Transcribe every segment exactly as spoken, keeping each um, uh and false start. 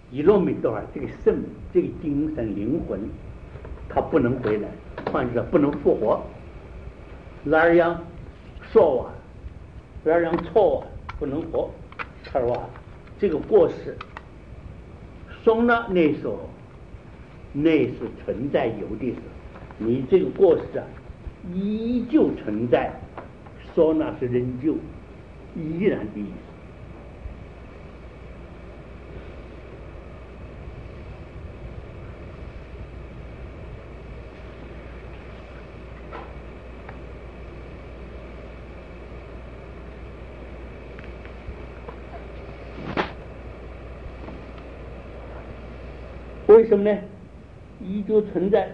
一落没多少，这个肾、这个精神、灵魂，它不能回来，换句话说不能复活。那样说啊，那样错啊，不能活。他说啊，这个过失，送了那时候，那是存在有的时候，你这个过失啊，依旧存在，说那是仍旧依然的意思。为什么呢？依旧存在，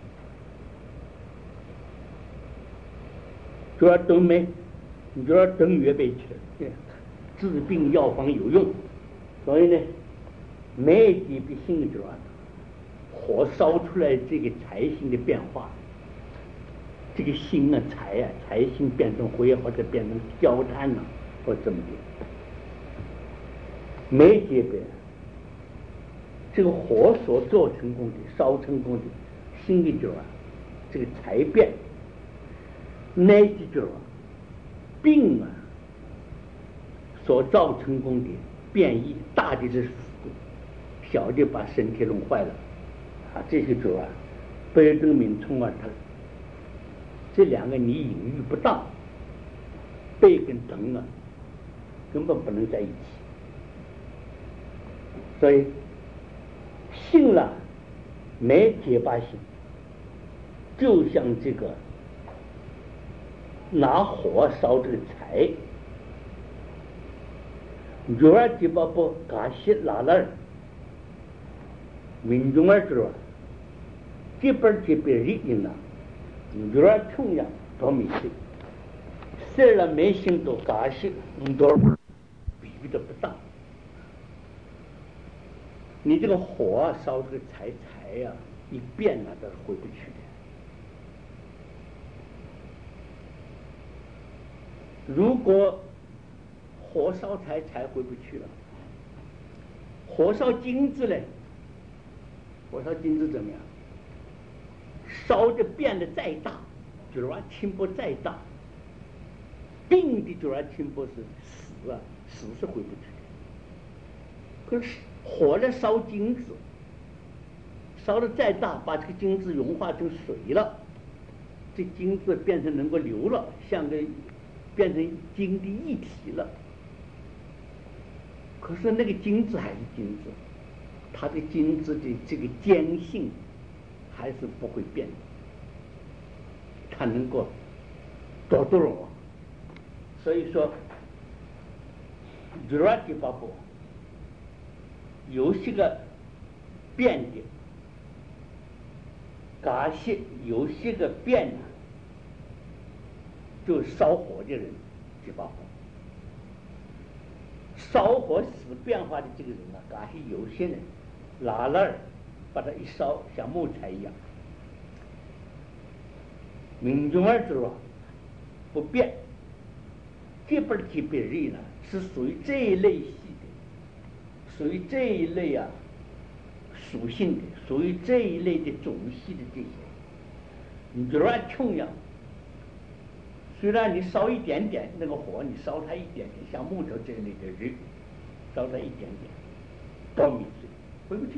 主要等没，你就要等月备去了，治病药方有用，所以呢，没疾病性主要火烧出来这个财星的变化，这个星啊财啊财星变成灰或者变成焦炭了、啊，或怎么的，没疾病。这个火所做成功的、烧成功的新的角啊，这个财变，那些角啊，病啊所造成功的变异，大的是死，小的把身体弄坏了啊，这些角啊，被证明从而它这两个你隐喻不当，背跟疼啊根本不能在一起，所以。信了没结巴性，就像这个拿火烧这个柴，有儿结巴不嘎西拉了，民众儿知道，这边这边人人呐，有儿穷呀到米去，事了没心都嘎西，很多比喻的不当。你这个火啊烧这个柴柴呀、啊，一变了都是回不去的。如果火烧柴柴回不去了，火烧金子嘞，火烧金子怎么样？烧的变得再大，就是说轻薄再大，病的就是说轻薄是死啊，死是回不去的。可是。火来烧金子，烧的再大，把这个金子融化成水了，这金子变成能够流了，像个变成金的一体了。可是那个金子还是金子，它的金子的这个坚性还是不会变的，它能够多多融。所以说，主要的包括。有些个变的，嘎些有些个变呢，就烧火的人就把火，烧火使变化的这个人啊，嘎些有些人拿那儿把它一烧，像木材一样，民众儿知道不变，这边这边人呢是属于这一类系。属于这一类啊属性的，属于这一类的种系的这些，你就按穷样，虽然你烧一点点那个火，你烧它一点点，像木头这一类的人，烧它一点点，到米水回不去。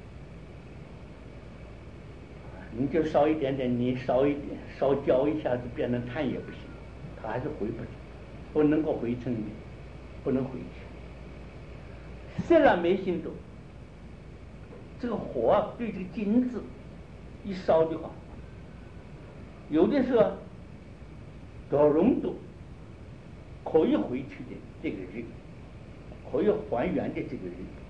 你就烧一点点，你烧一点，烧焦一下子变成炭也不行，它还是回不去，不能够回成的，不能回去。虽然没心动，这个火啊对这个金子一烧的话，有的时候到溶度可以回去的这个人，可以还原的这个人，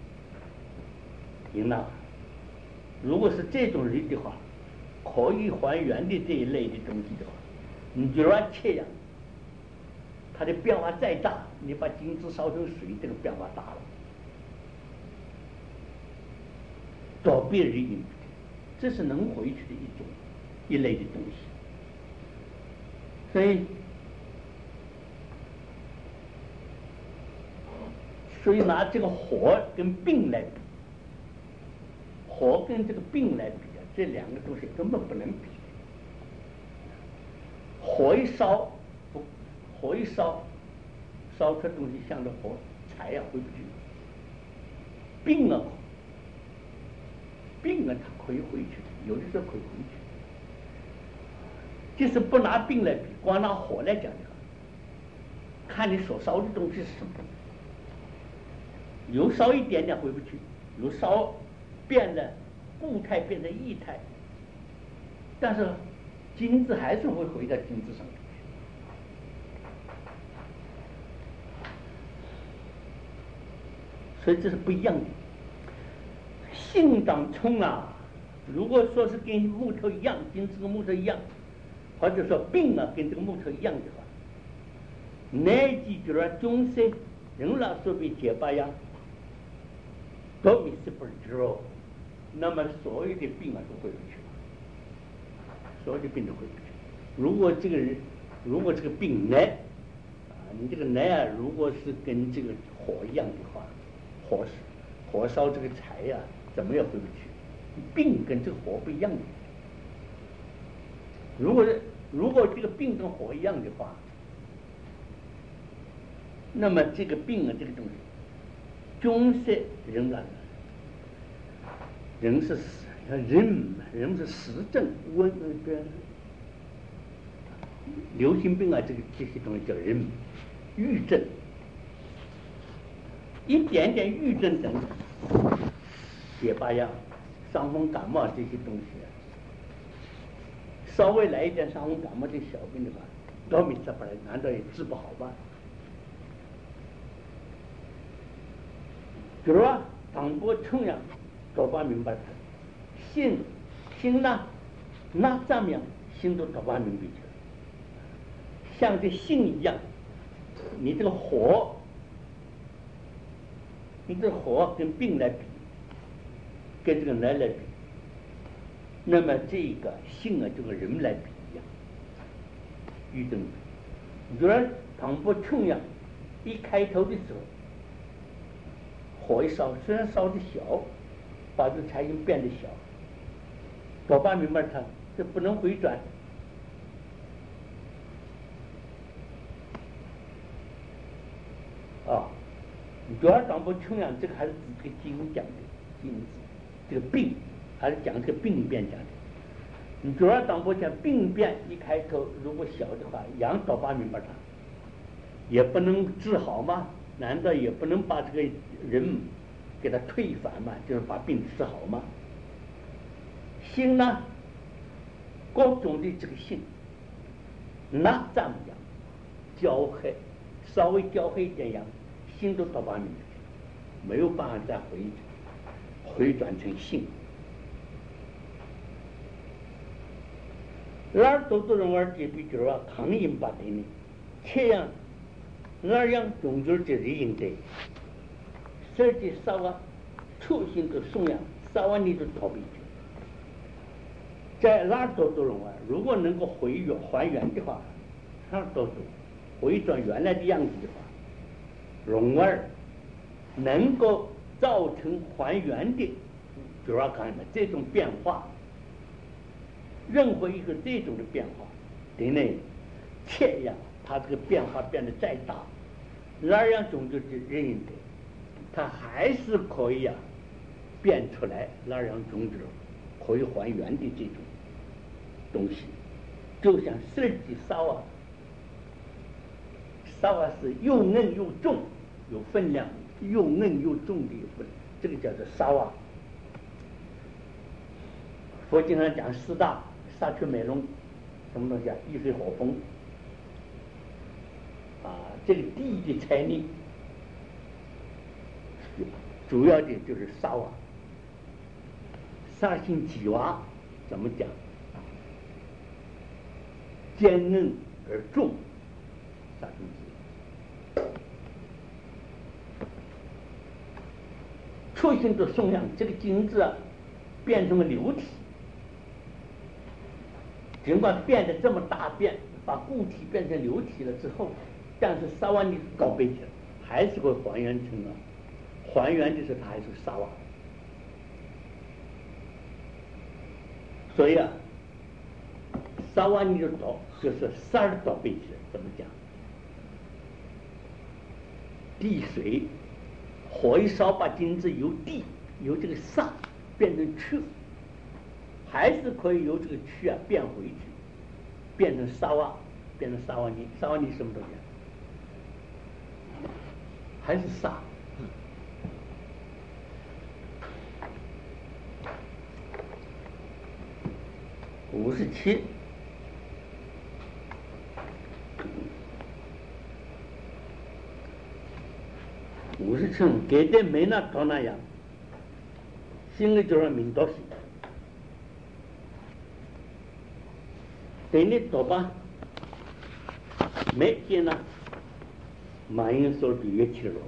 应当如果是这种人的话，可以还原的这一类的东西的话，你就让这样，它的变化再大，你把金子烧成水，这个变化大了。到别人引，这是能回去的一种一类的东西。所以，所以拿这个火跟病来比， 火跟这个病来比啊，这两个东西根本不能比。火一烧，不，火一烧，烧出东西像这火柴呀、啊、回不去。病啊，病啊，它可以回去，有的时候可以回去。就是不拿病来比，光拿火来讲的话，看你所烧的东西是什么。有烧一点点回不去，有烧变了固态变成液态，但是金子还是会回到金子上面去。所以这是不一样的。性当冲啊，如果说是跟木头一样，金子跟木头一样，或者说病啊跟这个木头一样的话，乃记住了中世人老所谓结巴呀，都没是不知哦，那么所有的病啊都回不去，所有的病都回不去。如果这个人，如果这个病来啊，你这个来啊，如果是跟这个火一样的话，火火烧这个柴呀、啊，怎么也回不去。病跟这个火不一样的。如果如果这个病跟火一样的话，那么这个病啊，这个东西，中色人啊，人是死，人人是实症，温那个流行病啊，这个这些东西叫人郁症，一点点郁症等等，结巴呀、伤风感冒这些东西啊，稍微来一点伤风感冒这小病的话，老米这本来难道也治不好吗？比如啊，当波冲呀，搞不明白它，心心呢，那怎么样，心都搞不明白去了。像这性一样，你这个火，你这个火跟病来比，跟这个人来比，那么这个性啊，就跟人来比一样，郁症。你说当波冲呀，一开头的时候。火一烧，虽然烧的小，把这个柴已变得小，搞不明白它，这不能回转。啊，主要当不穷样，这个还是指这个经讲的经字，这个病还是讲这个病变讲的。你主要当不讲病变一开头，如果小的话，羊搞不明白它，也不能治好吗？难道也不能把这个人给他退反嘛？就是把病治好吗？心呢，各种的这个性，那怎么样？焦黑，稍微焦黑一点样，心都到把明白，没有办法再回回转成性。那都都人玩这比较啊，抗引把的呢，这样。那样种族就是应对，实际上啊，出现的松阳，稍微你都逃避去。在那多多人啊，如果能够回原还原的话，那多多回转原来的样子的话，龙儿能够造成还原的，主要看什么？这种变化，任何一个这种的变化，对呢，这样。它这个变化变得再大，那样种族的人的，它还是可以啊变出来那样种子可以还原的这种东西，就像设计烧啊，烧啊是又硬又重，有分量，又硬又重的有分，这个叫做烧啊。佛经上讲四大杀去美容，什么东西啊？一水火风。啊，这个地的财力，主要的就是沙瓦，沙性几瓦，怎么讲？坚韧而重，沙性几瓦。出现的松阳，这个金子啊，变成了流体，尽管变得这么大变，把固体变成流体了之后。但是沙瓦你搞背起来，还是会还原成啊，还原的是它还是沙瓦。 所以啊，烧完你就倒，就是十二倒背起来，怎么讲？地水，火一烧，把金子由地由这个煞变成去，还是可以由这个去啊变回去，变成沙瓦，变成沙瓦泥。沙瓦泥什么东西？还是煞。五十七，五十七，给的没那搞那样，心里就让明道是，等你多吧，没见了，马英说就越去了，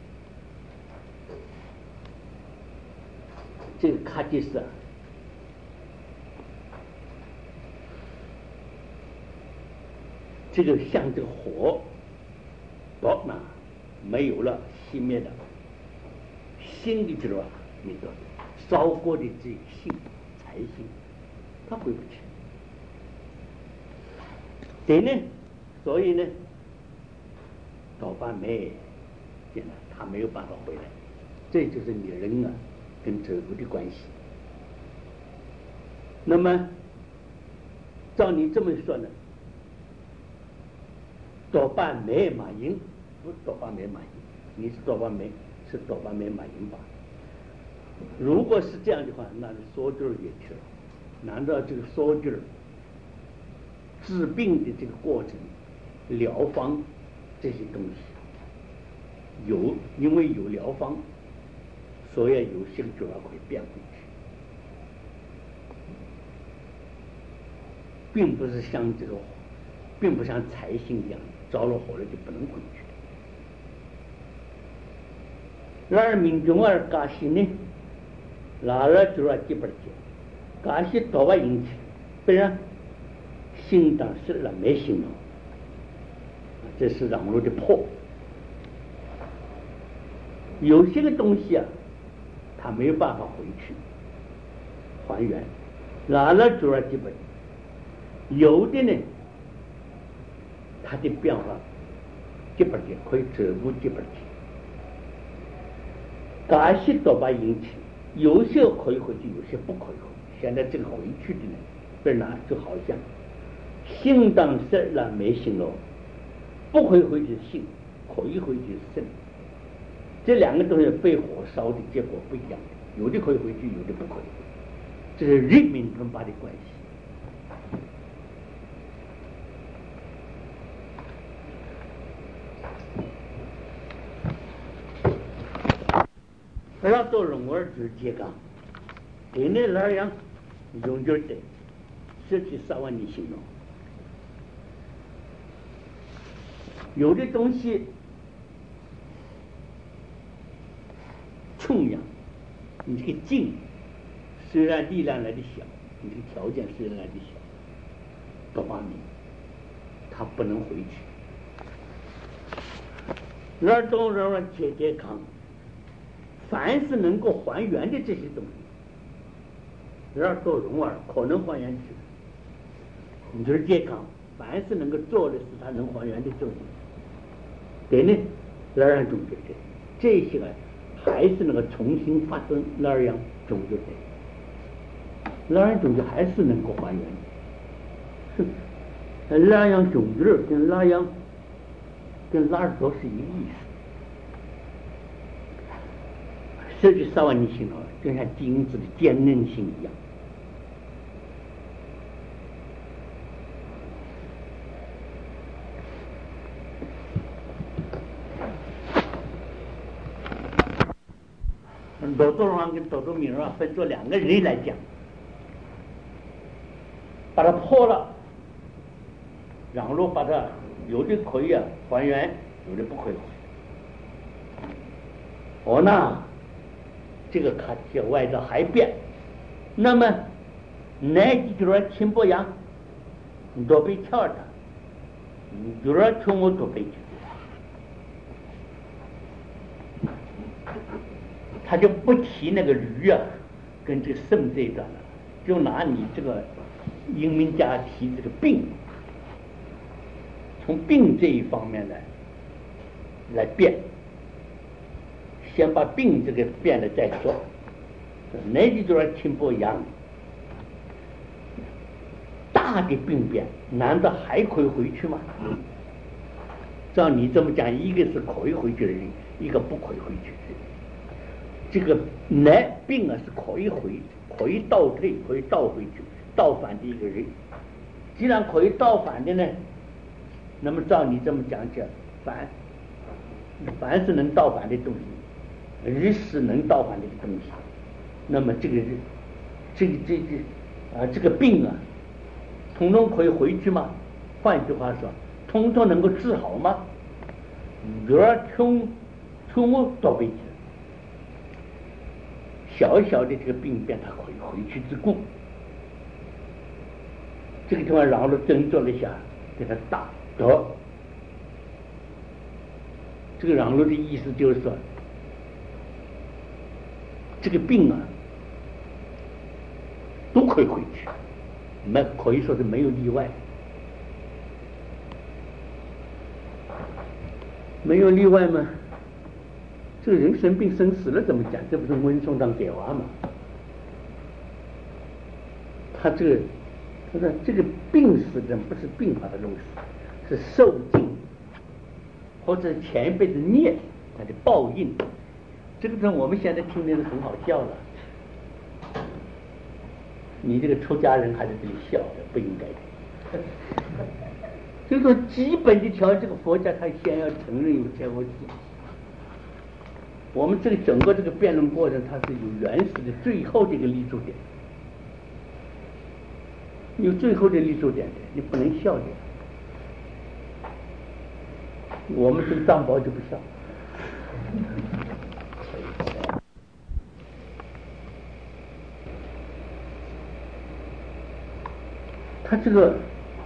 这个卡的是。这个像这个火，到那没有了，熄灭了，新的这个那个烧过的这个性财性，它回不去。对呢，所以呢，倒把没见了，他没有办法回来。这就是你人啊跟折骨的关系。那么，照你这么说呢？多半没马英，不是多半没马英，你是多半没是多半没马英吧？如果是这样的话，那是缩劲儿也去了。难道这个缩劲儿治病的这个过程、疗方这些东西有，因为有疗方，所以有些就要会变回去，并不是像这个，并不像财星一样。着了火了就不能回去。然而民众儿加西呢，哪了就要几百件，加西多万引起，不然心当时了没心了，这是让路的破。有些个东西啊，它没有办法回去还原，哪了就要几百，有的呢。它的变化几百件可以折入几百件，这些都把引起，有些可以回去，有些不可以回去。现在这个回去的呢，不是哪就好像心当时了没心了，不可以回去是心，可以回去是肾。这两个东西被火烧的结果不一样，有的可以回去，有的不可以。这是人民分发的关系。要做人儿之间讲，给那那样永久的失去三万的形容。有的东西穷养，你这个劲虽然力量来的小，你这个条件虽然来的小，多方面它不能回去。那种人儿健健康。凡是能够还原的这些东西，然而做人儿可能还原起来。你就是健康，凡是能够做的是它能还原的东西，对呢，那样总觉得这些个还是能够重新发生那样总觉得，那样总觉还是能够还原的。那样种子跟那样跟那儿都是一个意思。这就三万年性了，就像金子的坚韧性一样。多多人跟多多名人分作两个人来讲，把它破了，然后把它有的可以啊还原，有的不可以还原。哦，那。这个卡体外头还变，那么那几句儿听不样，你都被跳的，你就说听我都被跳，他就不提那个驴啊，跟这个肾这一段了， 就拿你这个英明家提这个病，从病这一方面来来变，先把病这个变了再说。那就就是听不一样，大的病变，难道还可以回去吗？照你这么讲，一个是可以回去的人，一个不可以回去的人。这个难病啊是可以回，可以倒退，可以倒回去，倒反的一个人。既然可以倒反的呢，那么照你这么讲讲，凡凡是能倒反的东西，日是能倒反的东西，那么这个这个这个啊这个病啊，统统可以回去吗？换句话说，统统能够治好吗？越穷穷我倒回去，小小的这个病变，它可以回去之故。这个地方让路斟酌了一下，给他打得。这个让路的意思就是说，这个病啊，都可以回去，没可以说是没有例外，没有例外吗？这个人生病生死了怎么讲？这不是温松章解话吗？他这个，他说这个病死人不是病法的东西，是受尽或者前一辈子孽他的报应。这个我们现在听的是很好笑了。你这个出家人还在这里笑的，不应该的。所以说，基本的条件，这个佛家他先要承认有天佛体。我们这个整个这个辩论过程，它是有原始的最后的一个立足点，有最后的立足点的，你不能笑的。我们这个藏宝就不笑。他这个，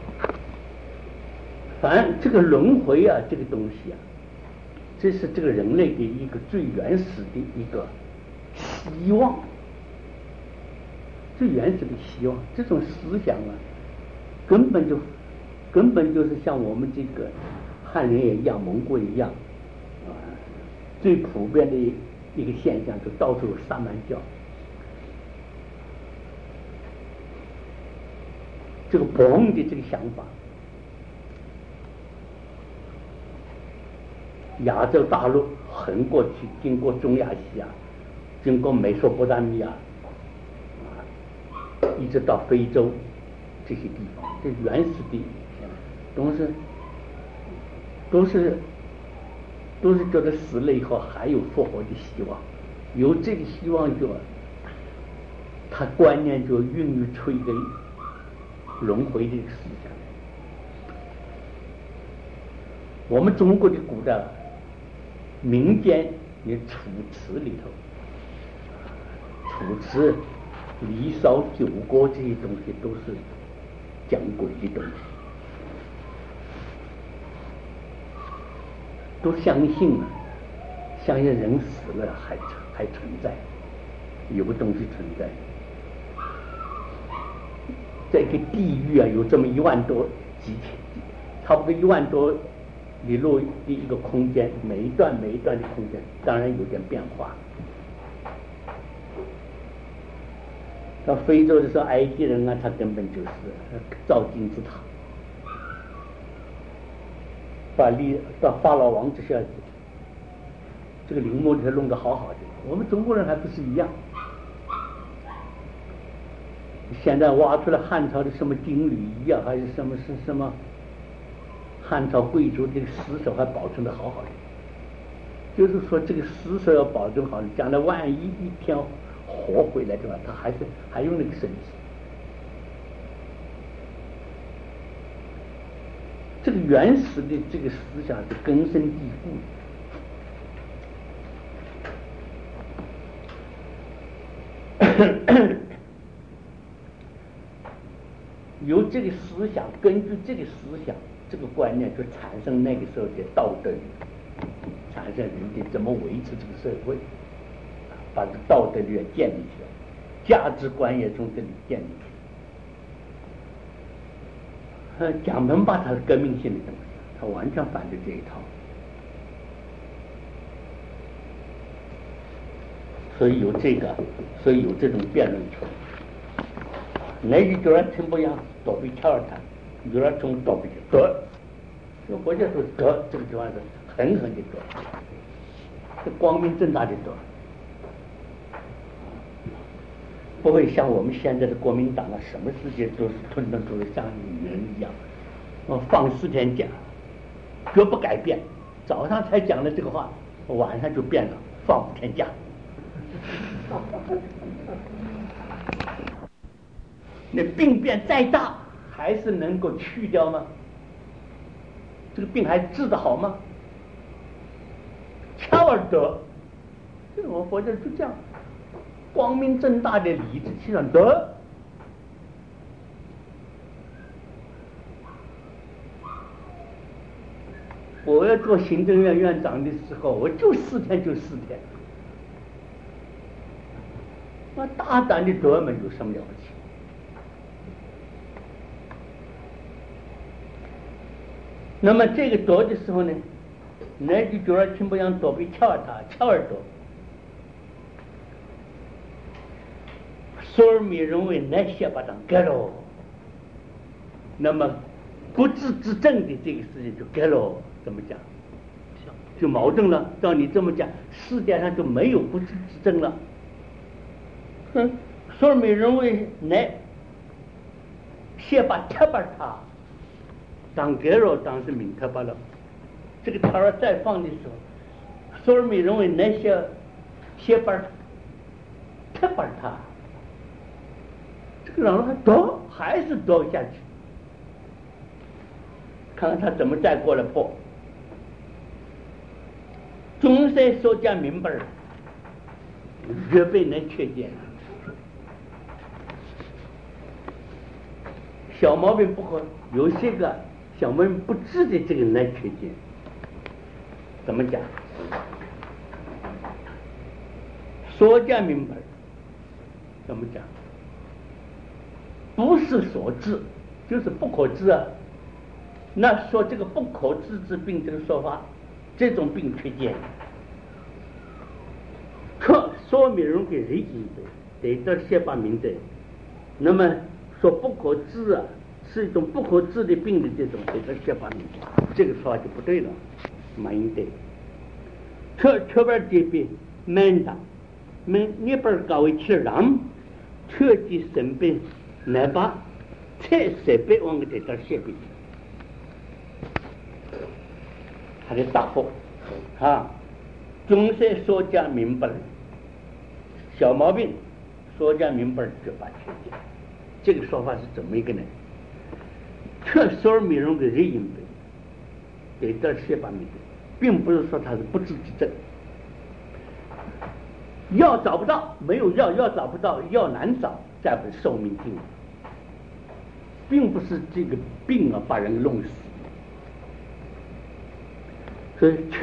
凡这个轮回啊，这个东西啊，这是这个人类的一个最原始的一个希望，最原始的希望。这种思想啊，根本就根本就是像我们这个汉人也一样，蒙古一样啊，最普遍的一个现象，就到处有萨满教。这个崩的这个想法，亚洲大陆横过去，经过中亚西亚，经过美索不达米亚，啊，一直到非洲这些地方，这原始的都是都是都是觉得死了以后还有复活的希望，有这个希望就，他观念就孕育出一个轮回这个思想。我们中国的古代民间的楚辞里头，楚辞、离骚、九歌这些东西都是讲鬼的东西，都相信啊，相信人死了还还存在，有个东西存在。这个地狱啊，有这么一万多几千，差不多一万多里路的一个空间，每一段每一段的空间，当然有点变化。到非洲的时候，埃及人啊，他根本就是造金字塔，把利到法老王之下，这个陵墓里头弄得好好的。我们中国人还不是一样？现在挖出了汉朝的什么金缕衣啊，还是什么是什么汉朝贵族这个尸首还保存的好好的，就是说这个尸首要保存好，将来万一一天活回来的话，他还是还有那个身体。这个原始的这个思想是根深蒂固的。由这个思想，根据这个思想这个观念，就产生那个时候的道德，产生人的怎么维持这个社会，把这道德律建立起来。 价值观也从这里建立。呃，蒋鹏把他的革命性的东西，他完全反对这一套，所以有这个，所以有这种辩论出来。那就觉得听不一样，躲避敲他，有人从躲避躲，这个国家说躲，这个地方是狠狠的躲，是光明正大的躲，不会像我们现在的国民党啊，什么事情都是吞吞吐吐，像女人一样，我放四天假，绝不改变。早上才讲了这个话，晚上就变了，放五天假。那病变再大，还是能够去掉吗？这个病还治得好吗？恰而得，这个我佛教就这样。光明正大的理直气壮得，我要做行政院院长的时候，我就四天就四天，那大胆的得嘛，有什么了不起？那么这个得的时候呢，那就觉得听不样躲避翘他翘耳朵。所以米认为那些把它改了，那么不治之症的这个事情就改了，怎么讲？就矛盾了。照你这么讲，世界上就没有不治之症了。哼，所以米认为那先把贴把它当改了，当是明贴把了。这个条儿再放的时候，所以米认为那些先把贴把它。这个人还躲，还是躲下去，看看他怎么再过来破。总算说讲明白了，越被人缺见，小毛病不好，有些个小毛病不治的这个人缺见，怎么讲？说讲明白，怎么讲？不是所治，就是不可治啊。那说这个不可治之病这个说法，这种病缺见，可说明人给人应的，得到先把明的。那么说不可治啊，是一种不可治的病的这种，得到先把明的，这个说法就不对了，蛮应对。特特别这边门上，门那边搞一起让，特地身边。来把才设备往个得到设备，他的答复啊，总算说讲明白了，小毛病说讲明白了就把缺点，这个说法是怎么一个呢？确实美容的人应对，得到设备明白，并不是说他是不治之症。药找不到，没有药，药找不到，药难找，再不寿命尽，并不是这个病啊把人弄死，所以确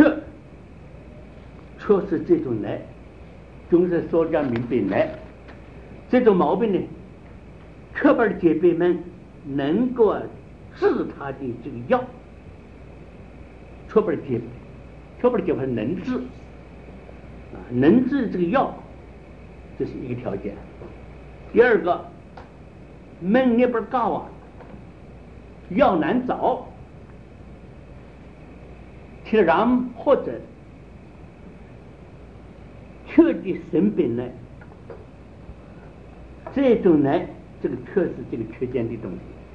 确实这种来，总是说讲明白来，这种毛病呢，确保姐妹们能够治他的这个药，确保姐，确保姐妹能治。能治这个药，这是一个条件。第二个，门那边高啊，药难找，其然或者确的生病呢，这种呢，这个确实这个缺陷的东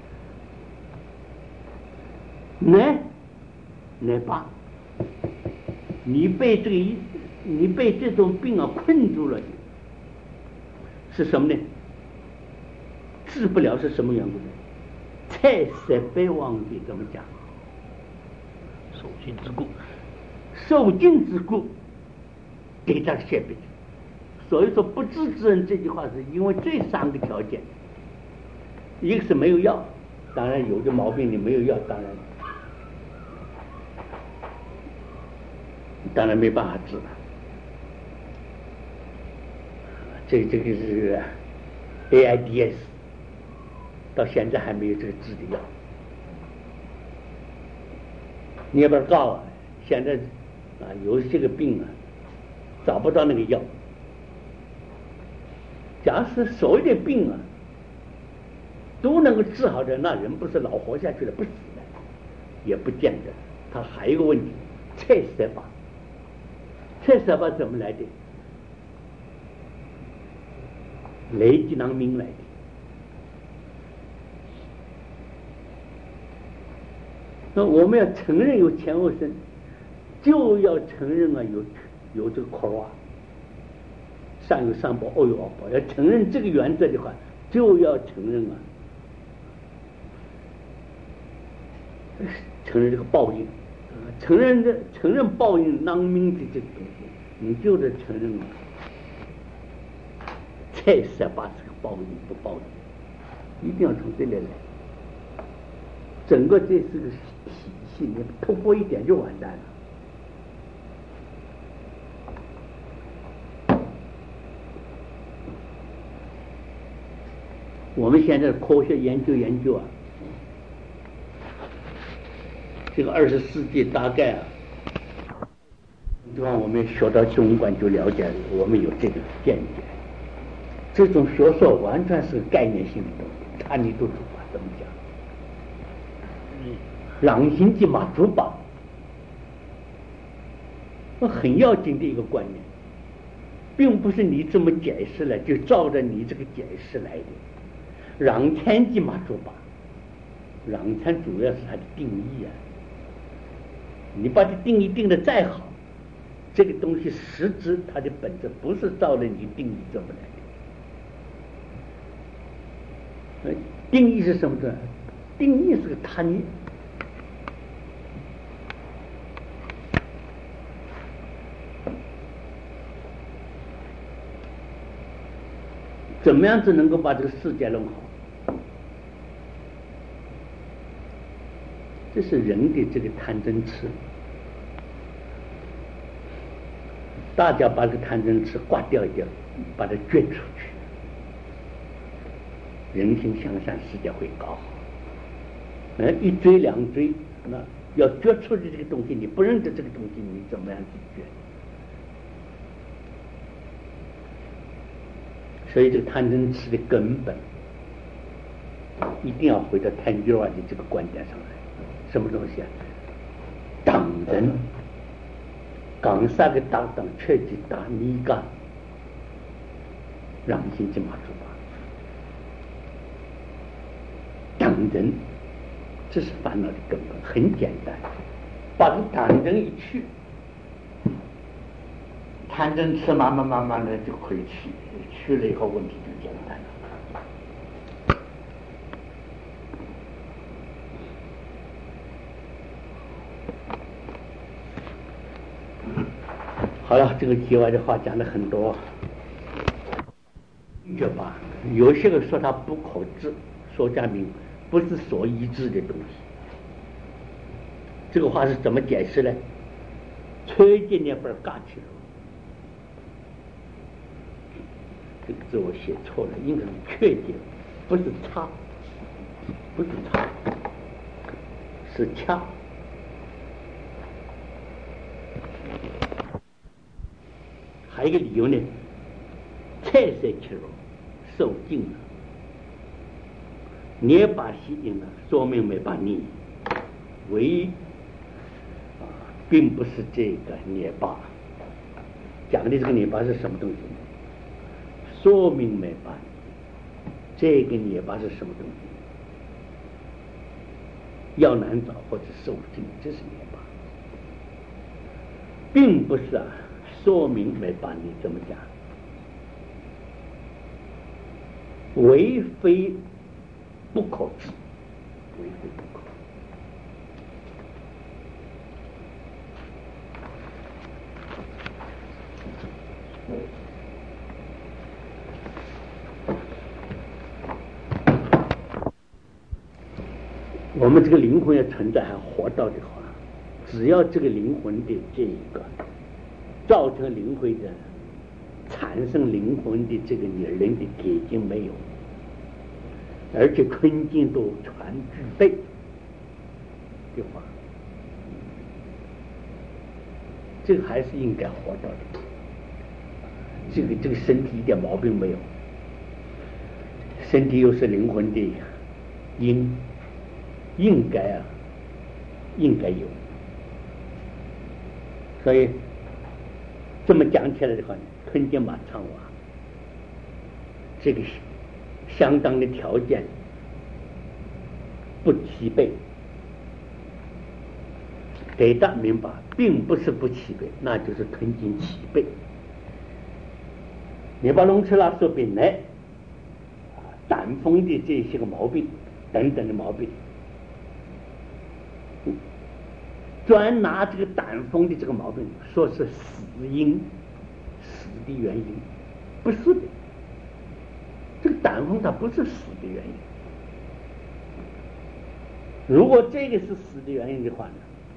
西，呢，来吧，你被这个一。你被这种病啊困住了，是什么呢？治不了是什么缘故呢？菜色被忘记怎么讲？受尽之故，受尽之故，给他写病。所以说不治之人这句话是因为这三个条件，一个是没有药，当然有的毛病你没有药，当然当然没办法治了。这这个是 AIDS， 到现在还没有这个治的药。你要不要告啊？现在啊有这个病啊，找不到那个药。假使所有的病啊都能够治好的，那人不是老活下去了，不死了，也不见得。他还有一个问题，菜色吧，菜色吧怎么来的？雷吉囊明来的。那我们要承认有前后生，就要承认啊有有这个苦啊，善有善报，恶有恶报。要承认这个原则的话，就要承认啊，承认这个报应，承认这承认报应囊明的这个东西，你就得承认啊，才十八是个报应不报应，一定要从这里来。整个这是个体系，你突破一点就完蛋了。我们现在科学研究研究啊，这个二十世纪大概啊，地方我们学到中观就了解，我们有这个见解。这种学说完全是概念性的东西，他你都主啊怎么讲？狼心即马主吧，那很要紧的一个观念，并不是你这么解释了就照着你这个解释来的。让天即马主吧，让天主要是它的定义啊。你把这定义定的再好，这个东西实质它的本质不是照着你定义这么来的。定义是什么呢？定义是个他念。怎么样子能够把这个世界弄好？这是人的这个贪嗔痴。大家把这个贪嗔痴刮掉一掉，把它撅出去，人心向善，世界会搞好。呃，一追两追，那要撅出去这个东西，你不认得这个东西，你怎么样去撅？所以这个贪嗔痴的根本一定要回到贪欲外的这个观点上来。什么东西啊？党人讲三个党党确实打你个让心即马主吧。党人这是烦恼的根本，很简单，把这党人一去，贪嗔痴慢慢慢慢的就可以去，去了以后问题就简单了。好了，这个题外的话讲了很多，这吧，有些人说它不可治，说加明不是所依治的东西。这个话是怎么解释呢？崔进那本嘎起了。这个字我写错了，应该是确定，不是差，不是差，是恰。还有一个理由呢，菜色吃肉，受尽了，捏把吸引了，说明没把你，唯一啊，并不是这个捏把，讲的这个捏把是什么东西？说明没把你，这个捏把是什么东西？要难找或者受尽，这是捏把，并不是啊。说明没把你这么讲，为非不可治，为非不可。我们这个灵魂要存在还活到的话，只要这个灵魂的这一个造成灵魂的产生灵魂的这个人的结晶没有， 而且春经都全具备的话，这个还是应该活到的。这个这个身体一点毛病没有，身体又是灵魂的应应该啊，应该有。所以这么讲起来的话，春经马唱娃这个相当的条件不齐备，给大明白，并不是不齐备，那就是春经齐备。你把龙吃拉说本来胆风的这些个毛病等等的毛病，专拿这个胆风的这个毛病说是死因，死的原因，不是的。这个胆风它不是死的原因。如果这个是死的原因的话呢，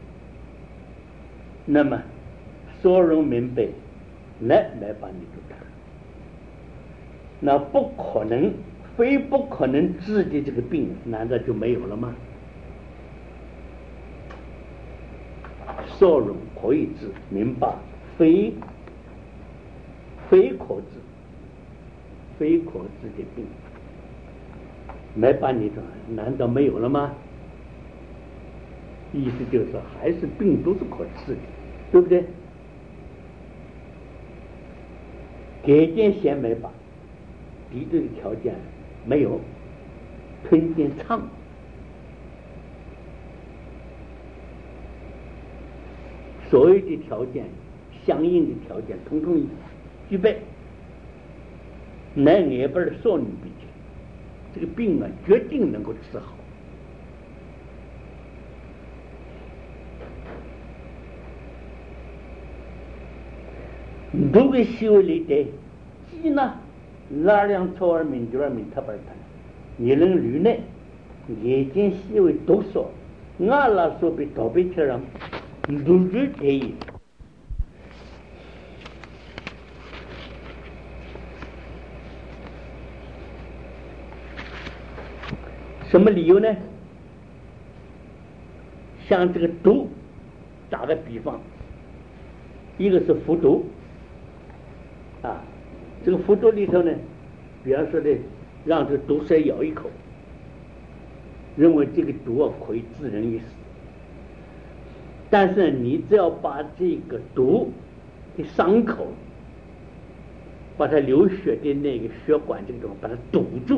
那么所有人明白，来来把你都打，那不可能，非不可能治的这个病，难道就没有了吗？所有人可以治，明白，非非可治。非可治的病，没把你转，难道没有了吗？意思就是说，还是病都是可治的，对不对？改件先没把，敌对的条件没有，春经畅，所有的条件，相应的条件，统统具备。那外边的少女比起，这个病啊，决定能够治好。如果修理的既呢，拉两超而明就而明特本谈，你能履内，眼睛细微多少，阿拉说被倒背起来，如如得意。什么理由呢？像这个毒，打个比方，一个是服毒啊，这个服毒里头呢，比方说的让这个毒蛇咬一口，认为这个毒啊可以致人于死，但是你只要把这个毒的伤口，把它流血的那个血管这个地方把它堵住。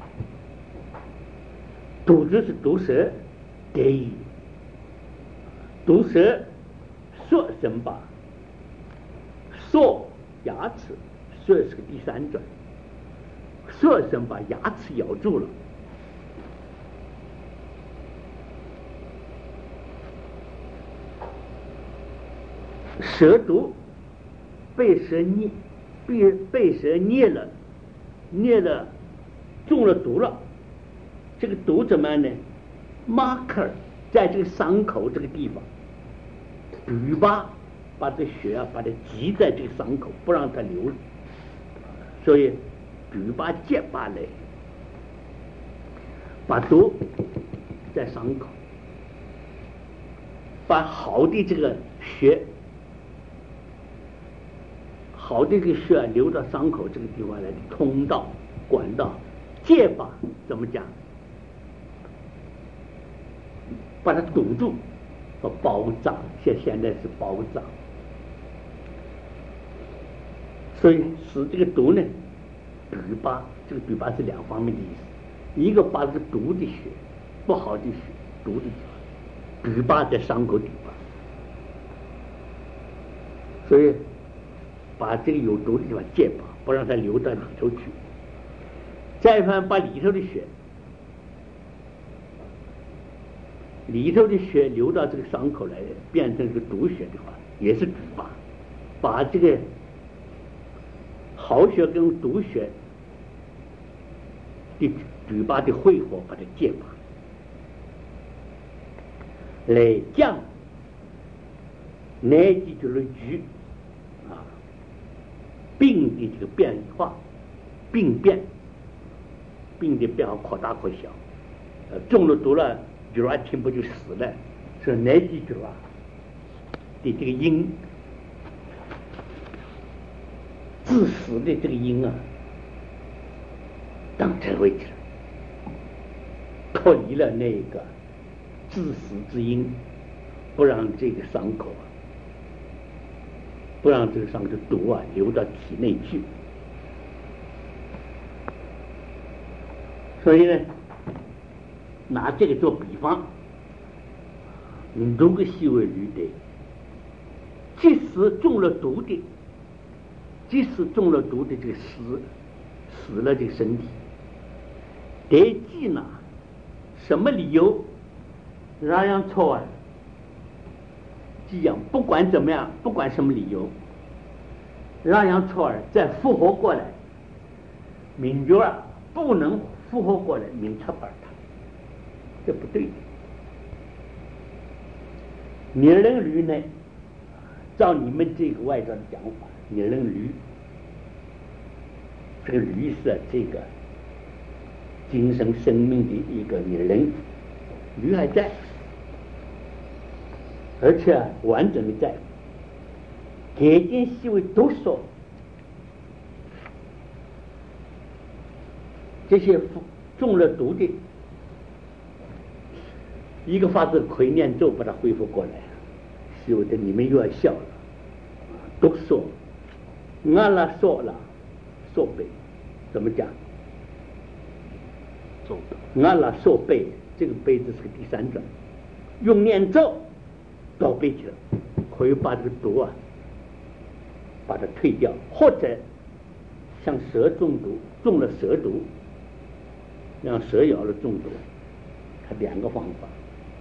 堵住是毒蛇得意，毒蛇缩生把，缩牙齿，缩是个第三转，缩生把牙齿咬住了，蛇毒被蛇捏，被被蛇捏了，捏了中了毒了。这个毒怎么样呢 ？marker 在这个伤口这个地方，毒疤把这血啊，把它挤在这个伤口，不让它流，所以毒疤结疤来，把毒在伤口，把好的这个血，好的这个血流到伤口这个地方来的通道管道，结疤怎么讲？把它堵住和包扎，现现在是包扎，所以使这个毒呢，毒疤，这个毒疤是两方面的意思，一个把这个毒的血，不好的血，毒的血，毒疤在伤口底巴，所以把这个有毒的地方戒疤，不让它流到里头去，再反把里头的血。里头的血流到这个伤口来，变成这个毒血的话，也是毒疤，把这个好血跟毒血的毒疤的会火把它戒疤，来降乃至就是局啊病的这个变化病变， 病的变化可大可小，呃，中了毒了，角儿听不就死了？说哪几角啊？的这个因，致死的这个因啊，当成位置了，脱离了那个致死之因，不让这个伤口啊，不让这个伤口毒啊流到体内去。所以呢，拿这个做比方，你如果细微驴的，即使中了毒的，即使中了毒的这个死死了这个身体，得记呢，什么理由让人错啊？这样不管怎么样，不管什么理由，让人错儿再复活过来，民族啊不能复活过来，民察把他，这不对的。拟人驴呢，照你们这个外传的讲法，拟人驴，这个驴是这个精神生命的一个拟人，驴还在，而且完整的在，给点细微毒素，这些中了毒的，一个法子可以念咒把它恢复过来。细微的你们又要笑了，毒素，阿拉说了，说背，怎么讲？阿拉说背，这个背字是个第三者，用念咒倒背去了，可以把这个毒啊，把它退掉，或者像蛇中毒，中了蛇毒，让蛇咬了中毒，它两个方法。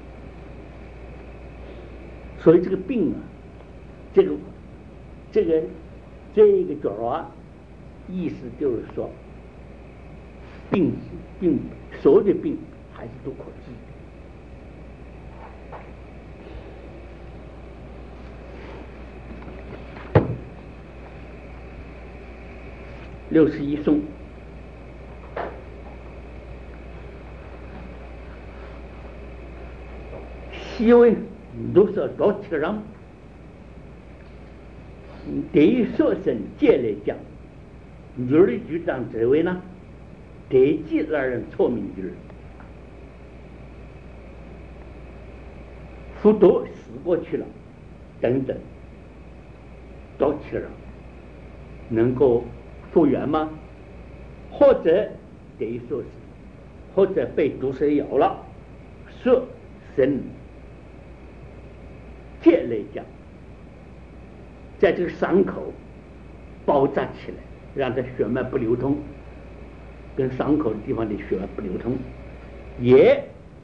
所以这个病啊，这个这个这个角啊，意思就是说，病病所有的病还是都可治的。六十一颂，西为都是多起人，得说声借来讲，女的局长职位呢，得记让人错名句，服毒死过去了，等等，多起人能够复原吗？或者得说是，或者被毒蛇咬了，说神借来讲，在这个伤口包扎起来，让它血脉不流通，跟伤口的地方的血脉不流通，也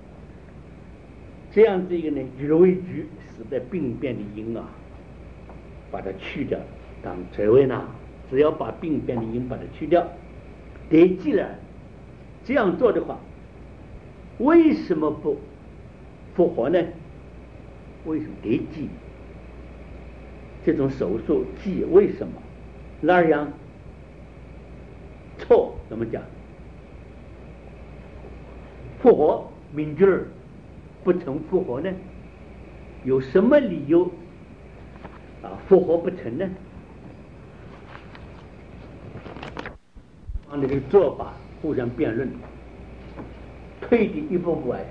这样子一个呢，局为局使得病变的因啊，把它去掉。当这位呢，只要把病变的因把它去掉，得既然这样做的话，为什么不复活呢？为什么得记这种手术记？为什么那样错？怎么讲？复活明句儿不成复活呢？有什么理由啊复活不成呢？按照这个做法互相辩论，推的一步步来，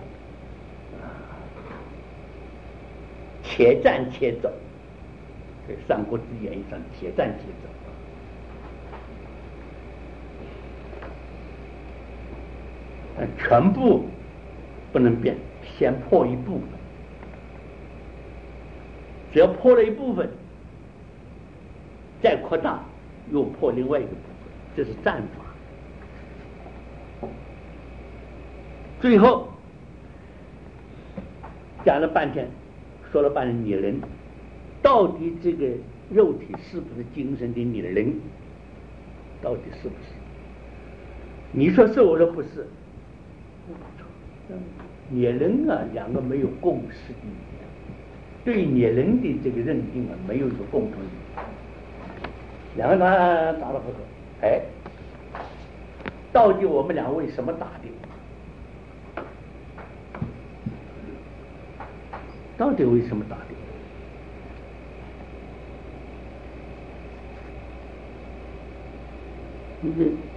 且战且走。这《三国志演义》上且战且走，但全部不能变，先破一部分，只要破了一部分，再扩大又破另外一个部分，这是战法。最后讲了半天，说了半天拟人，到底这个肉体是不是精神的拟人？到底是不是？你说是，我说不是。拟人啊，两个没有共识的语言，对拟人的这个认定啊，没有一个共同语言。两个人打了合作，哎， 到底我们俩为什么打的？到底为什么打的？你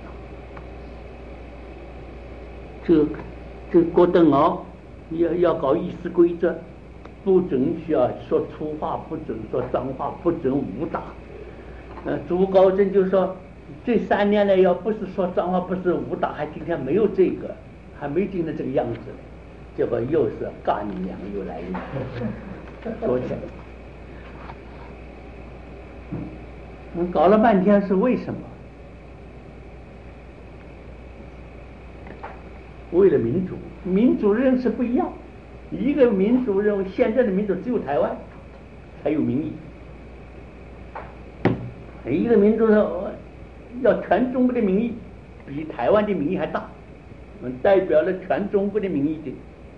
这这这郭德纲要要搞议事规则，不准许啊说粗话，不准说脏话，不准武打。呃，朱高正就说这三年来要不是说脏话，不是武打，还今天没有这个，还没今天这个样子。结果又是干娘又来了，说起来，嗯，搞了半天是为什么？为了民主，民主认识不一样。一个民主认为现在的民主只有台湾才有民意，一个民主认为要全中国的民意比台湾的民意还大，代表了全中国的民意的，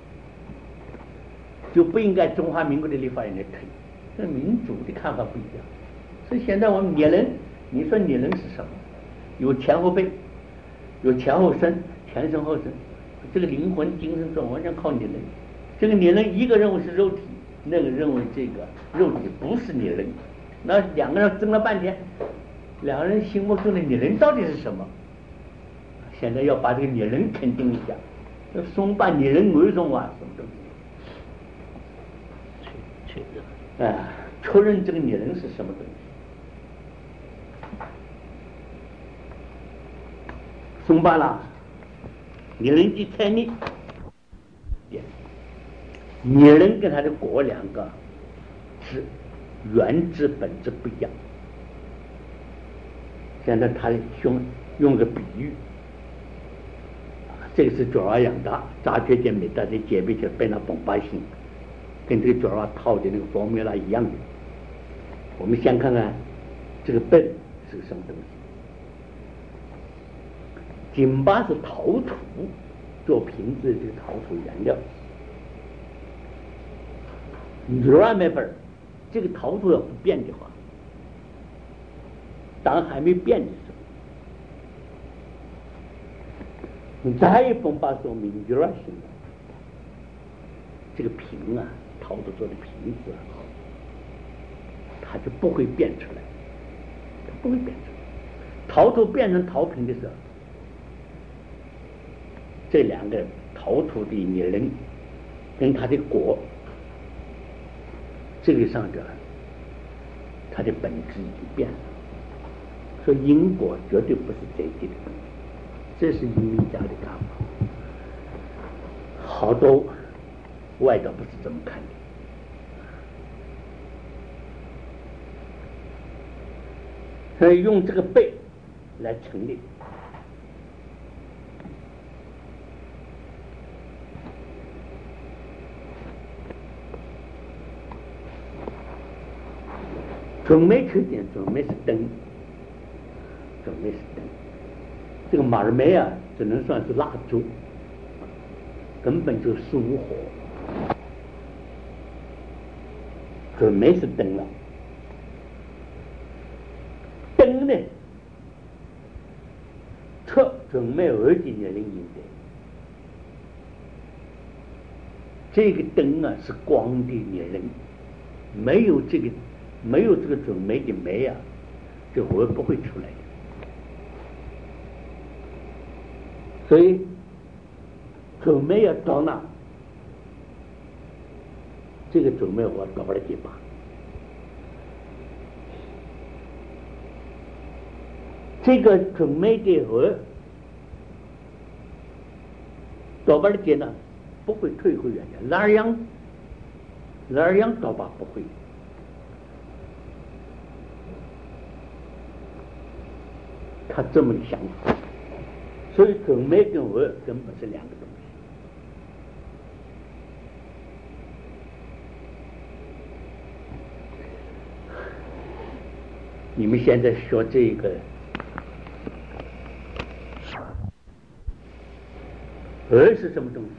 就不应该中华民国的立法人来推。这民主的看法不一样。所以现在我们拟人，你说拟人是什么？有前后辈，有前后生，前生后生。这个灵魂精神状完全靠拟人。这个拟人一个认为是肉体，那个认为这个肉体不是拟人，那两个人争了半天，两个人心目中的拟人到底是什么？现在要把这个拟人肯定一下，要松把拟人为什么啊？什么东西？确确认啊，确认这个拟人是什么东西？松把了。拟人的猜疑，拟人跟他的果两个是原质本质不一样。现在他用用个比喻，这个是角儿养大，杂缺点美大的解别就变成崩巴性，跟这个角儿套的那个方面啦一样的。我们先看看这个笨是什么东西。金巴是陶土做瓶子的陶土原料，软没本这个陶土要不变的话，当还没变的时候，你再崩巴说明软性的这个瓶啊，陶土做的瓶子啊，它就不会变出来，它不会变出来。陶土变成陶瓶的时候，这两个陶土的拟人跟它的果，这个上边它的本质已经变了。说因果绝对不是这一的，这是移民家的看法。好多外道不是这么看的。所以用这个背来成立。准眉缺点，准眉是灯，准眉是灯。这个马儿眉啊，只能算是蜡烛，根本就是无火。准眉是灯了，灯呢，特准眉而的年龄应的。这个灯啊是光的年龄，没有这个。没有这个准眉的眉啊，这火不会出来的。所以准眉要到那，这个准眉火到了几把。这个准眉的火到把的几呢，不会退回原来。哪样哪样到把不会。他这么想法，所以准眉跟我根本是两个东西。你们现在说这个儿是什么东西？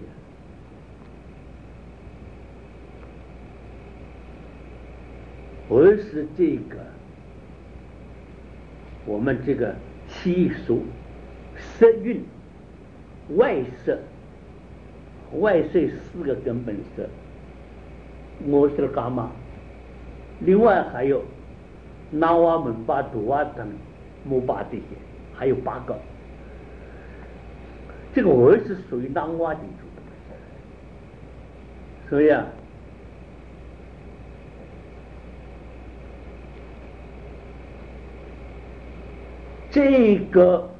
儿是这个我们这个习俗色蕴、外色、外色四个根本色，我是伽马，另外还有南瓦、门巴、杜瓦等木巴这些，还有八个。这个我是属于南瓦地主，所以啊，这个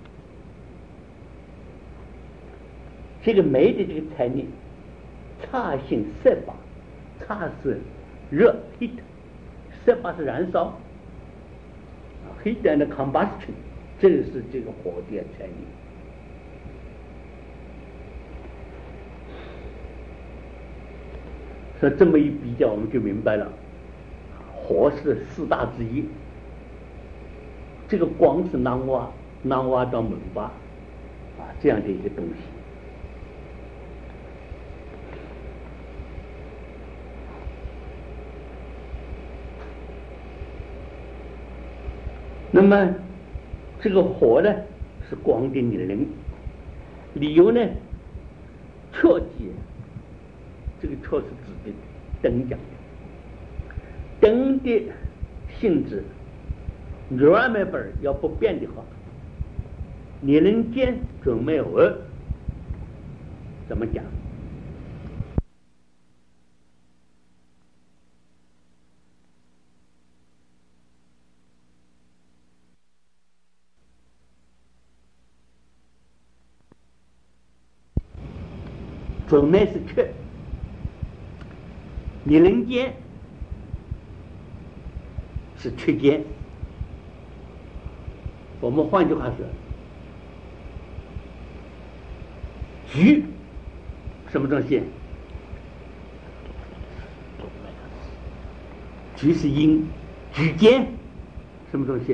这个煤的这个概念，差性色巴，差是热 heat， 色巴是燃烧 ，heat and combustion， 这个是这个火的概念。所以这么一比较，我们就明白了，火是四大之一。这个光是南瓦，南瓦到门巴啊，这样的一个东西。那么这个火呢，是光的拟人，理由呢，确记。这个确是指的灯讲的，灯的性质，如果没本要不变的话，你能见准没有二，怎么讲？准没是缺。你能见是缺见，我们换句话说，局什么东西？局是因，局间什么东西？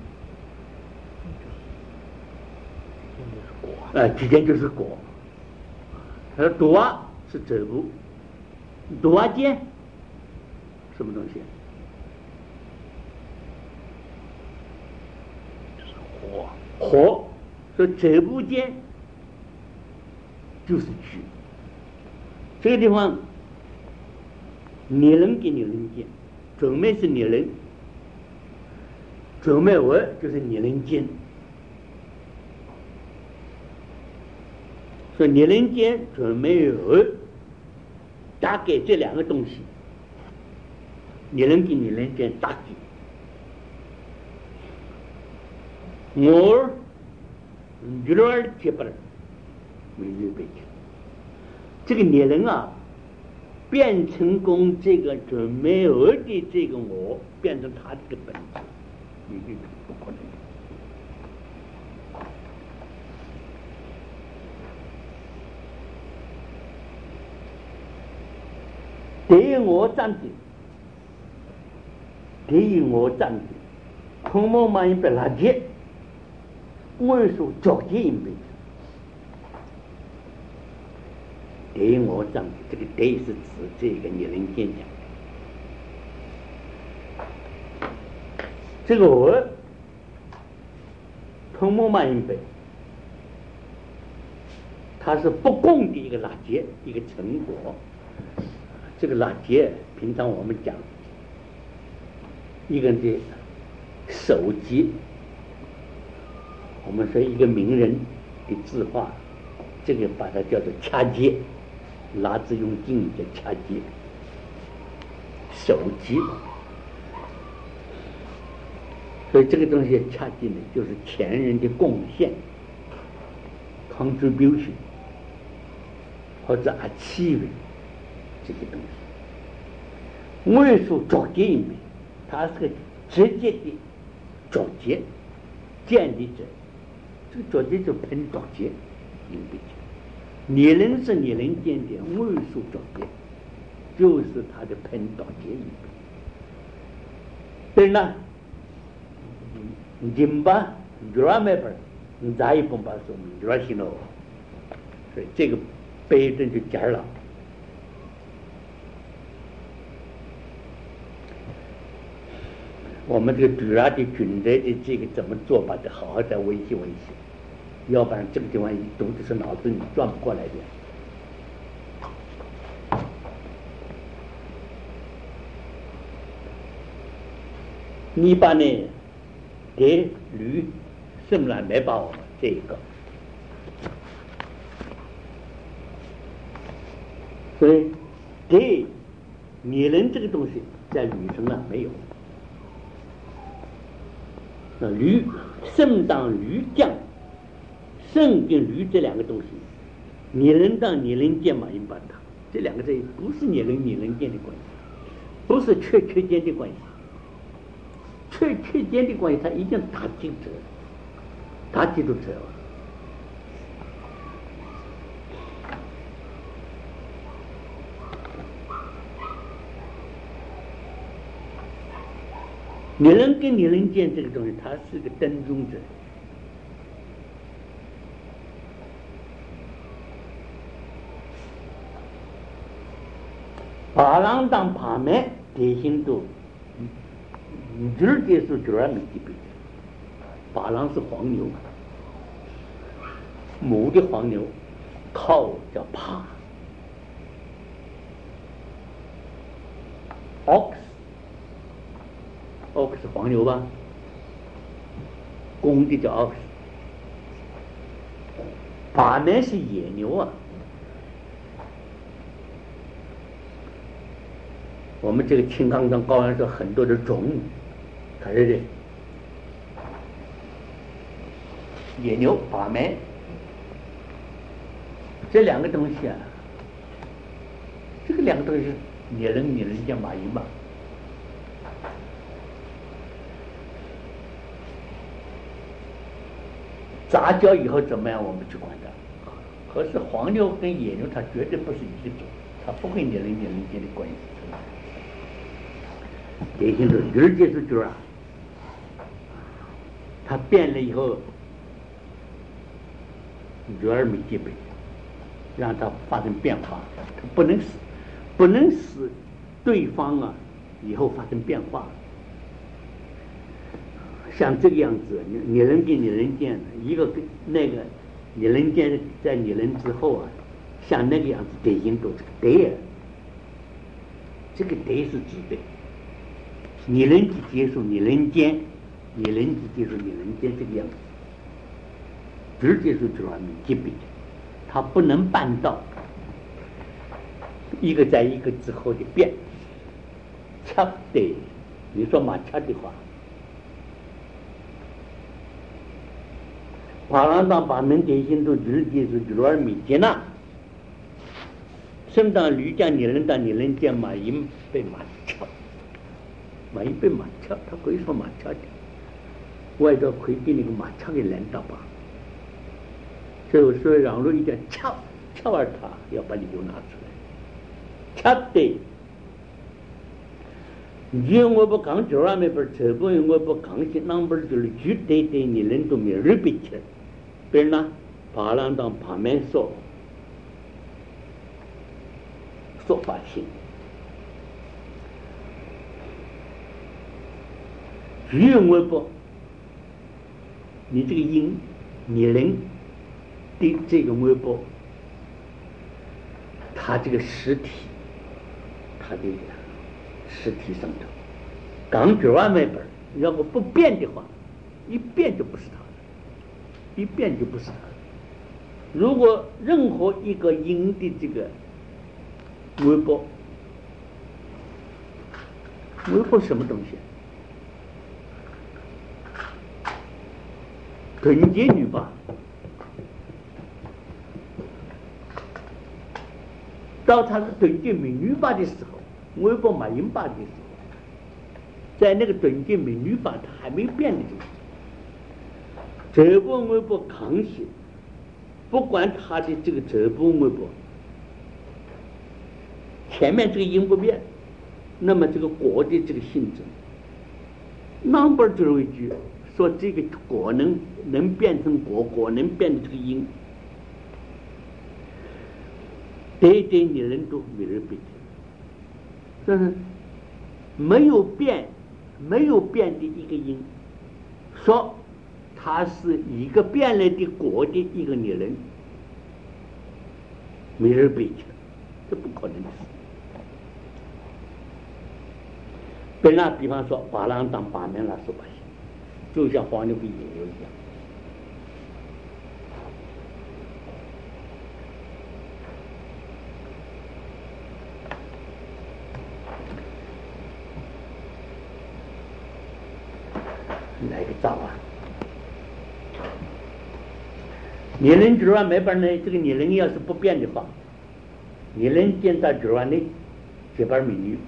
呃，局间就是果。而多啊是走步。多瓦间什么东西？就是火。火，所以这部间就是局。这个地方，你能给你能见，准备是你能，准备我就是你能见。所以你能见准备有。打给这两个东西，你能给你能见打给我，女儿贴不了，没有背景。这个女人啊，变成功这个准备而的这个我，变成他这个本质，你就不可能。对我占的，对我占的，空毛嘛一百垃圾，为数着急一辈子。对我占的，这个对是指这个你能见讲。这个我，空毛嘛一百，它是不共的一个垃圾，一个成果。这个垃圾，平常我们讲，一个人的手机，我们说一个名人的字画，这个把它叫做掐接，拿字用敬叫掐接，手机。所以这个东西掐接呢，就是前人的贡献 contribution 或者 achievement。这些东西，为数着结一面，它是个直接的着结建立者，这个着结就喷着结，明白吗？你能是你能见的为数着结，就是它的喷着结一面。对了，你把你让没本，你再一本把说你让行了，所以这个背针就尖了。我们这个主要的军队的这个怎么做，把它好好再维系维系。 要不然这个地方东西是脑子里转不过来的。你把呢给驴生了没把握这一个，所以给拟人这个东西在驴身上没有。那驴生当驴将，生跟驴这两个东西，拟人当拟人见嘛，应把它这两个这不是拟人拟人见的关系，不是缺缺间的关系。缺缺间的关系，它一定打记者，打记住者。拟人跟拟人间这个东西，它是个灯中者。巴郎当帕梅典型都。日结束九二没几倍，巴郎是黄牛，母的黄牛，靠叫帕 ，ox，ox 是黄牛吧？公的叫 ox， 帕呢是野牛啊。我们这个青康藏高原上很多的种。看这里，野牛、把门，这两个东西啊，这个两个东西是拟人、拟人见马云吧？杂交以后怎么样，我们去管它。可是黄牛跟野牛，它绝对不是一个种，它不会拟人、拟人间的关系。典型的日结束句啊。它变了以后，女儿没戒备，让它发生变化，它不能使不能使对方啊以后发生变化。像这个样子，拟人跟拟人间，一个跟那个拟人间在拟人之后啊，像那个样子典型都是个对啊，这个对是指的拟人的结束拟人间。拟人的结束拟人间这个样子，直接是主要没级别的，它不能办到一个在一个之后的变。恰对，你说马恰的话，帕郎当把门典型都直接是主要没接纳，生当驴将拟人当拟人间马云被马恰，马云被马恰，他可以说马恰的。外头可以给那个马恰给拦到吧，所以我说让路一点恰恰完他要把理由拿出来，恰对。你我不讲九二没本，这不我不讲些那本就是绝对对你人都没人比起来，别人呢，巴郎当旁边说说法性，语我不。你这个音，你人的这个微波，它这个实体，它的实体上头，港九万万本，要不不变的话，一变就不是它的，一变就不是它的。如果任何一个音的这个微波，微波什么东西？纯洁女吧，到他是纯洁美女吧的时候，微波马英吧的时候，在那个纯洁美女吧，它还没变的时候，这波微波康熙，不管它的这个这波微波，前面这个音不变，那么这个果的这个性质，那不就是一句。说这个果能能变成果，果能变成这个因，对对你人都没人比，这是没有变没有变的一个因，说它是一个变来的果的一个拟人，没人背去了，这不可能的事。本来比方说把郎当把面了说吧，就像黄牛比野牛一样。来个灶啊！拟人九万没本呢，这个拟人要是不变的话，拟人见到九万呢，这边美女，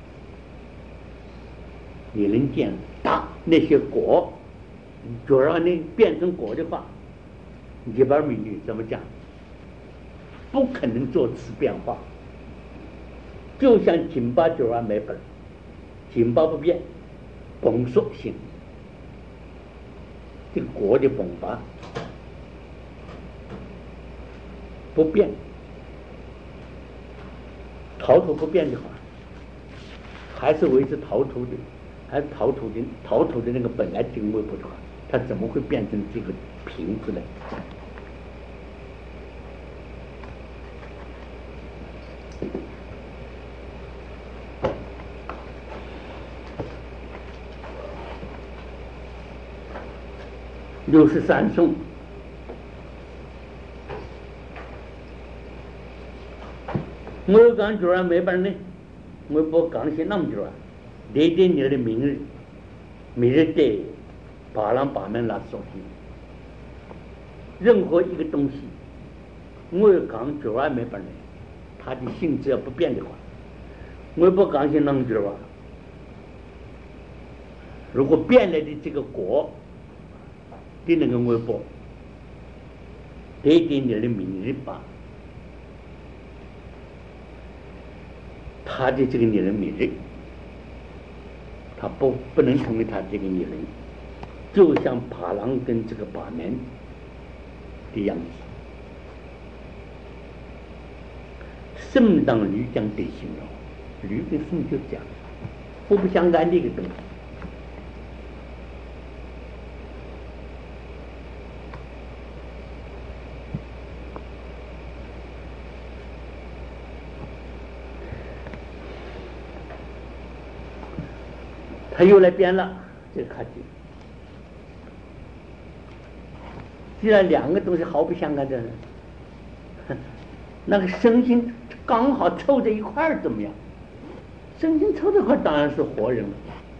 拟人见大那些果，九万呢变成果的话，这边美女怎么讲？不可能做次变化，就像紧巴九万没本，紧巴不变，崩缩性。这个果的崩发不变，陶土不变的话，还是维持陶土的，还是陶土的陶土的那个本来定位不的话，它怎么会变成这个瓶子呢？六十三颂，我讲主要没办呢，我不讲些那么久啊，对对你的明日，明日的把郎把门拉手机，任何一个东西，我讲主要没办呢，它的性质要不变的话，我不讲些那么久啊，如果变来的这个果。的那个微博，对对你的明日吧，他的这个拟人明日，他不不能成为他这个拟人，就像把郎跟这个把门的样子。圣当驴将对形容，驴跟圣就讲，互不相干的一个东西。他又来编了这个卡题。既然两个东西毫不相干的，那个身心刚好凑在一块儿怎么样？身心凑在一块儿当然是活人了。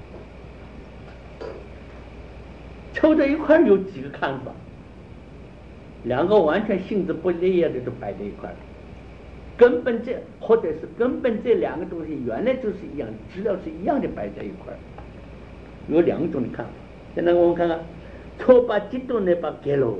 凑在一块儿有几个看法？两个完全性质不一样的都摆在一块儿，根本这或者是根本这两个东西原来就是一样，资料是一样的摆在一块儿。有两种的看法，现在我们看看，错把激动的把给了，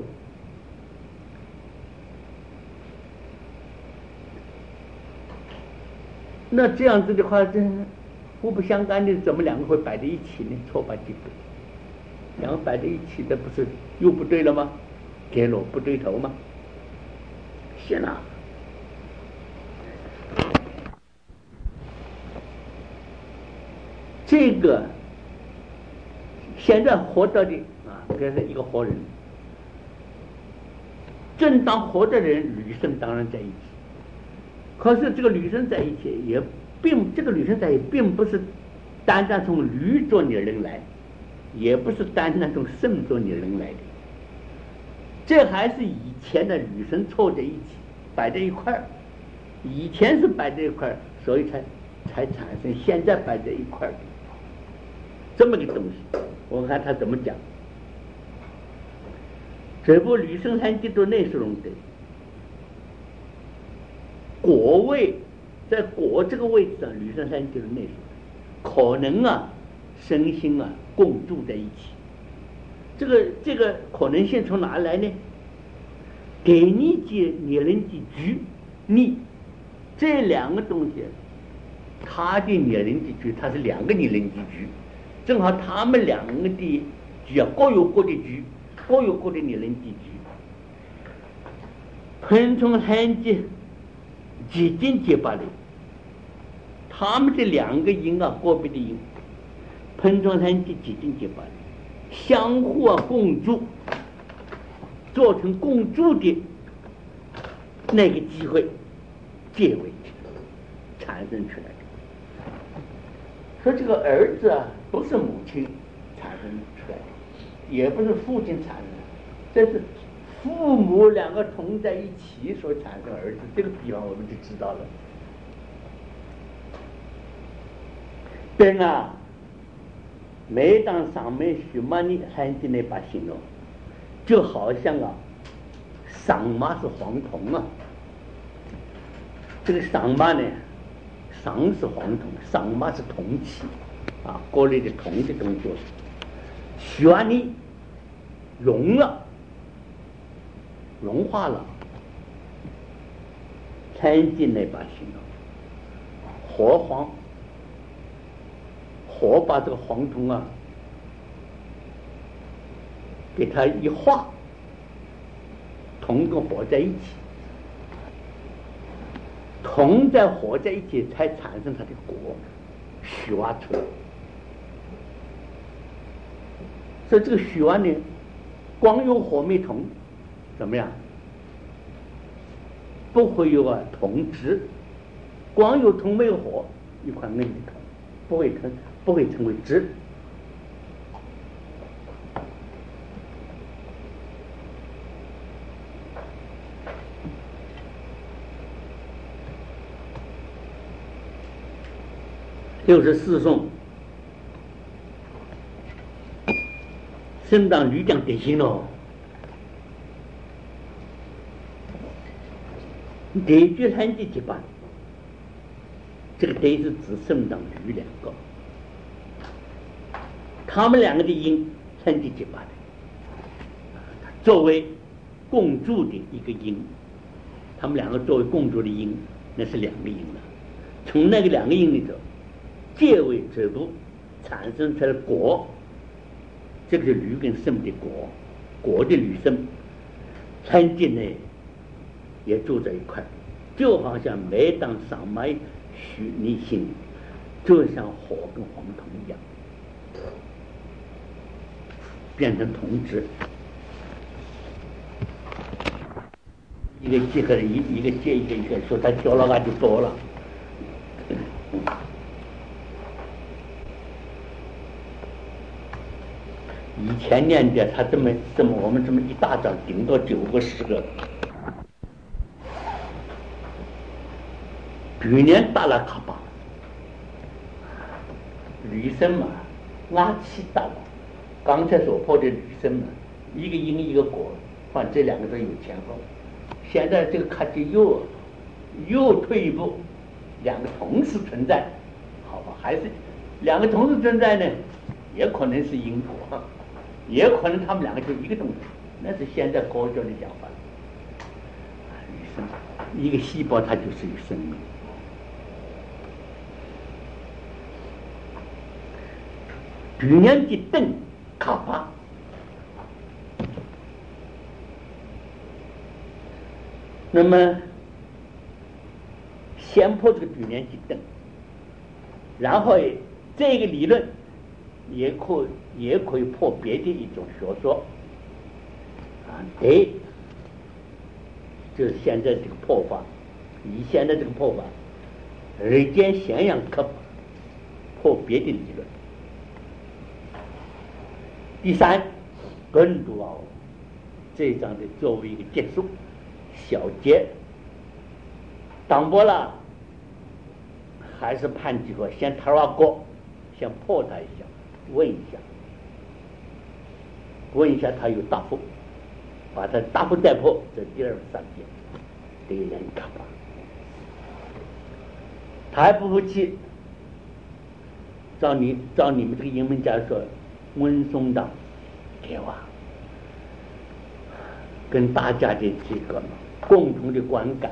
那这样子的话，这互不相干的，怎么两个会摆在一起呢？错把激动，两个摆在一起的，不是又不对了吗？给了不对头吗？行了，这个。现在活着的啊，这是一个活人。正当活着的人，女生当然在一起。可是这个女生在一起，也并这个女生在一起，并不是单单从驴做拟人来，也不是单单从圣做拟人来的。这还是以前的女生凑在一起，摆在一块儿。以前是摆在一块儿，所以才才产生现在摆在一块儿的这么个东西。我看他怎么讲。这部《吕生三记》都内是中的果位，在果这个位置上，《吕生三记》的内是可能啊，身心啊共住在一起。这个这个可能性从哪来呢？给你记拟人记局你这两个东西，它的拟人记局，它是两个拟人记局。正好他们两个的局啊，各有各的局，各有各的拟人记局。喷从三界几经结巴的，他们这两个音啊，个别的音，喷从三界几经结巴的， 相互啊共住，做成共住的那个机会借为产生出来的。说这个儿子啊，不是母亲产生出来的，也不是父亲产生的，这是父母两个同在一起所产生儿子。这个地方我们就知道了。对啊，每当上面许马你看见那把形容，就好像啊，上马是黄铜啊。这个上马呢，上是黄铜，上马是铜器啊，国内的铜的东西。许马你融了，融化了，看见那把形容，火黄。火把这个黄铜啊，给它一化，铜跟火在一起，铜在火在一起才产生它的果，许瓦出来。所以这个许瓦呢，光有火没铜，怎么样？不会有啊铜质，光有铜没有火，一块硬的铜不会成。不会成为质。六十四颂，圣当吕讲典型喽。第一句很第几版？这个对是指圣当吕两个。他们两个的音很第几把的，作为共住的一个音，他们两个作为共住的音，那是两个音了。从那个两个音里头，借为这部产生出来的果，这个是吕跟圣的果，果的吕圣，三界内也住在一块，就好像每当上麦许你心，就像火跟黄铜一样。变成铜质，一个结合一一个接一个一个说他掉了啊就多了。以前念的他这么这么我们这么一大早顶多九个十个，去年大了卡巴，女生嘛，拉气大了。刚才所破的女生嘛，一个因一个果，反正这两个都有前后。现在这个卡就又又退一步，两个同时存在，好吧？还是两个同时存在呢，也可能是因果，也可能他们两个就一个东西，那是现在科学的讲法。女生一个细胞它就是有生命。去年的灯。卡巴，那么先破这个举年级灯，然后这个理论也可也可以破别的一种学说啊，对，就是现在这个破法，以现在这个破法，日间咸阳科破别的理论。第三，更多啊，这一章的作为一个结束小结，当不了，还是判几个先谈话过，先破他一下，问一下，问一下他有答复，把他答复再破，这第二三节，这个人看吧，他还不服气，照你照你们这个英文家说。温松的给我跟大家的这个共同的观感，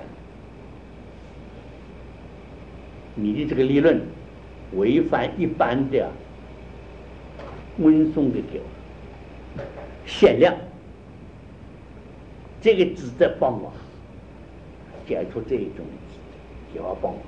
你的这个理论违反一般的温松的给我限量，这个指责帮我解除这一种给我帮我。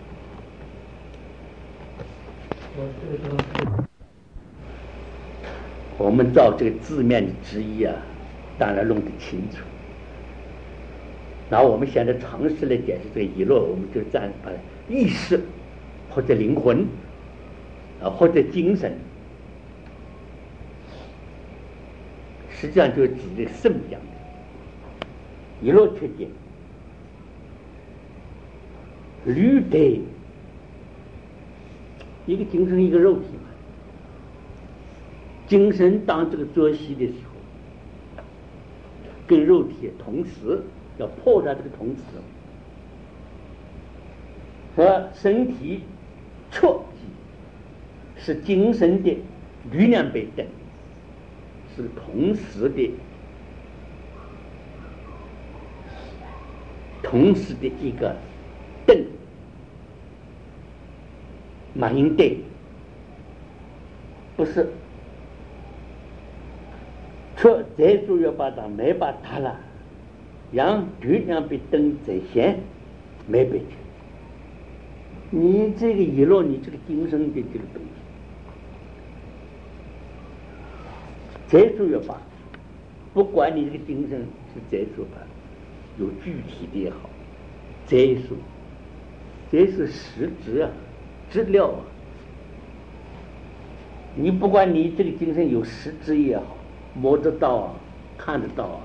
我们照这个字面的直译啊，当然弄得清楚。然后我们现在尝试来解释这个遗落，我们就暂把意识或者灵魂啊或者精神，实际上就是指这个圣一样的遗落缺点。驴得一个精神一个肉体嘛，精神当这个作息的时候，跟肉体同时要破它这个同时，和身体确记是精神的力量被等，是同时的同时的一个等马应对，不是却再说要把它没把它了，让力量被等在先没被去。你这个遗落你这个精神的这个东西，再说要把，不管你这个精神是再说吧，有具体的也好，再说这是实质啊，质料啊。你不管你这个精神有实质也好，摸得到啊，看得到啊，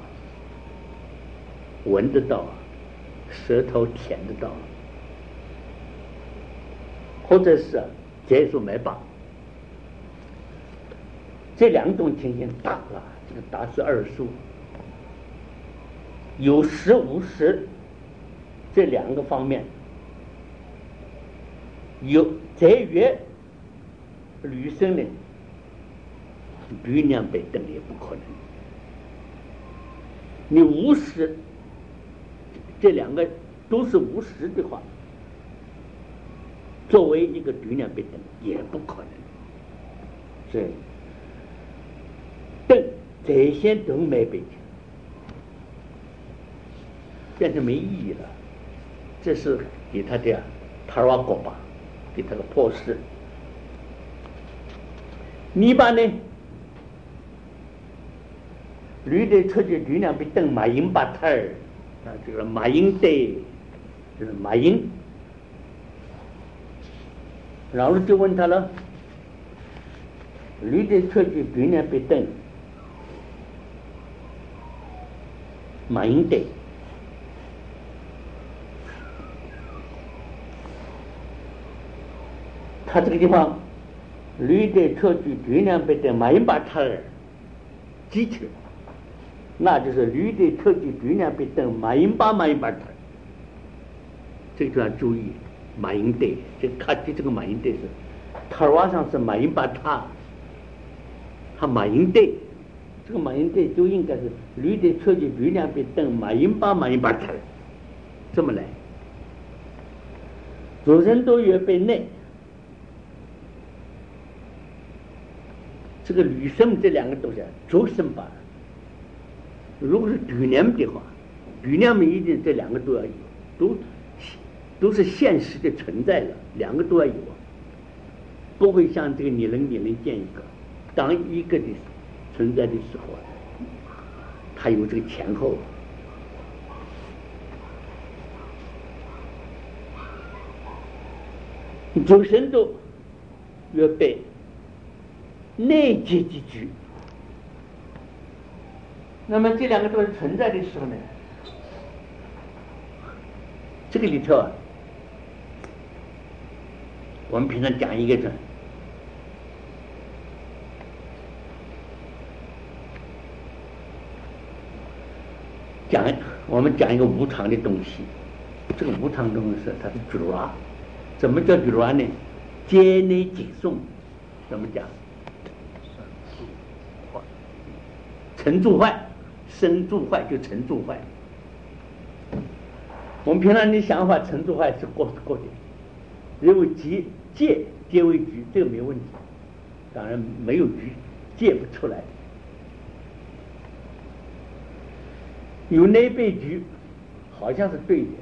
闻得到啊，舌头舔得到啊，或者是啊接触没把，这两种情形大了，这个大是二数，有实无实这两个方面。有在于女生呢，力量被等也不可能。你无实，这两个都是无实的话，作为一个力量被等也不可能。是等这些都没被，变成没意义了。这是给他的塔瓦果吧。给他个破事，你把呢？驴的出去驴两被蹬马英把头儿，啊，这个马英对，就是马英，然后就问他了，驴的出去驴两被蹬，马英对。他这个地方，驴的车距力量被的马英把他儿记起来，那就是驴的车距力量被的马英把马英把他，这个就要注意马英对，这看的这个马英对是，塔瓦上是马英把他，他马英对，这个马英对就应该是驴的车距力量被的马英把马英把他，这么来，主人都有被内。这个女生这两个东西主生吧，如果是女年的话，女年们一定这两个都要有，都都是现实的存在了，两个都要有啊，不会像这个你能你能见一个，当一个的存在的时候啊，它有这个前后，主生都要被内结集局，那么这两个都是存在的时候呢，这个里头啊，我们平常讲一个字，讲我们讲一个无常的东西，这个无常东西它是举啊，怎么叫举啊呢？接内解送，怎么讲？成住坏，生住坏就成住坏。我们平常的想法，成住坏是过过的，因为结界结为局，这个没有问题。当然没有局，界不出来。有内被局，好像是对的，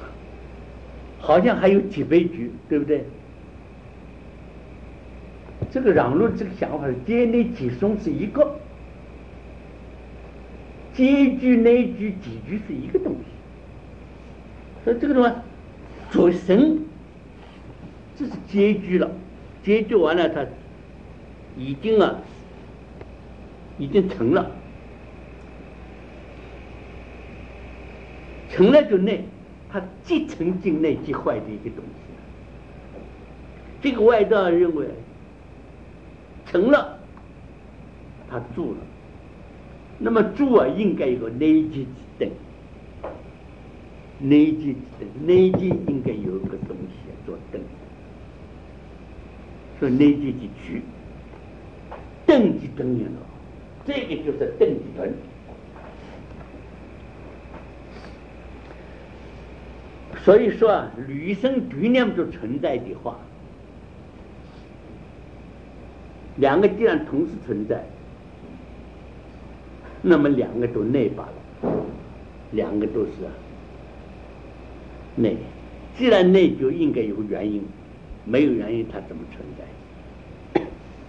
好像还有几倍局，对不对？ 这个让路这个想法是结内结松是一个，结句内句几句是一个东西，所以这个东西着身这是结句了，结句完了它已经啊已经成了，成了就内，它既成进内即坏的一个东西。这个外道认为成了它住了，那么住啊应该有个内结之等，内结之等，内结应该有一个东西做等，所以内结之局，等即等于了，这个就是等即等。所以说啊，履生对念就存在的话，两个既然同时存在，那么两个都内罢了，两个都是内。既然内就应该有原因，没有原因它怎么存在？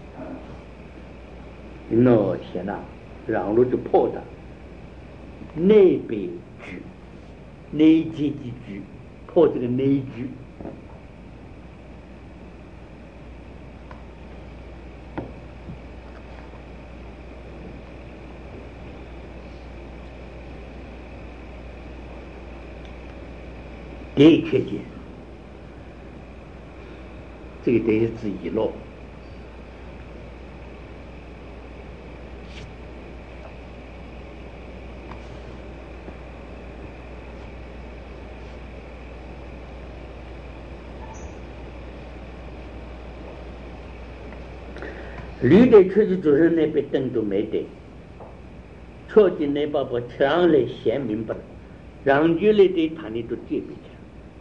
那天呐，让路就破的内被局，内结之局，破这个内局。的确见，这个得是遗漏。驴的确实主任那边灯都没得，错进那把把强来显明白了，让局来对他呢都戒备起来。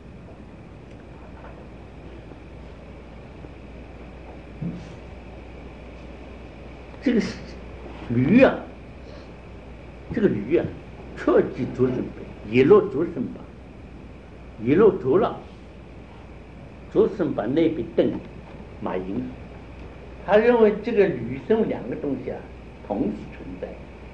这个驴啊，这个驴啊，彻底主生辈，一路主生吧，一路主了，主生把那边灯马赢。他认为这个驴生两个东西啊同时存在，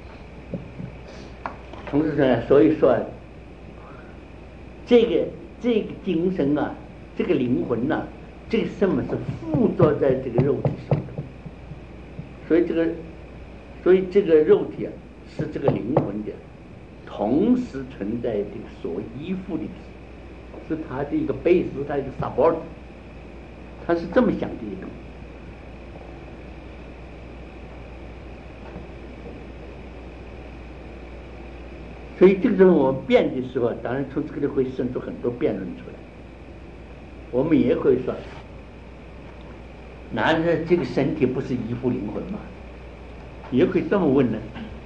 同时存在，所以说这个这个精神啊，这个灵魂呐、啊，这个什么是附着在这个肉体上的，所以这个所以这个肉体啊是这个灵魂的同时存在的所依附的，是他的一个 base， 是他一个 support， 他是这么想的一种。所以这个时候我们辩的时候，当然从这个里会生出很多辩论出来。我们也会说，难道这个身体不是依附灵魂吗？也会这么问呢。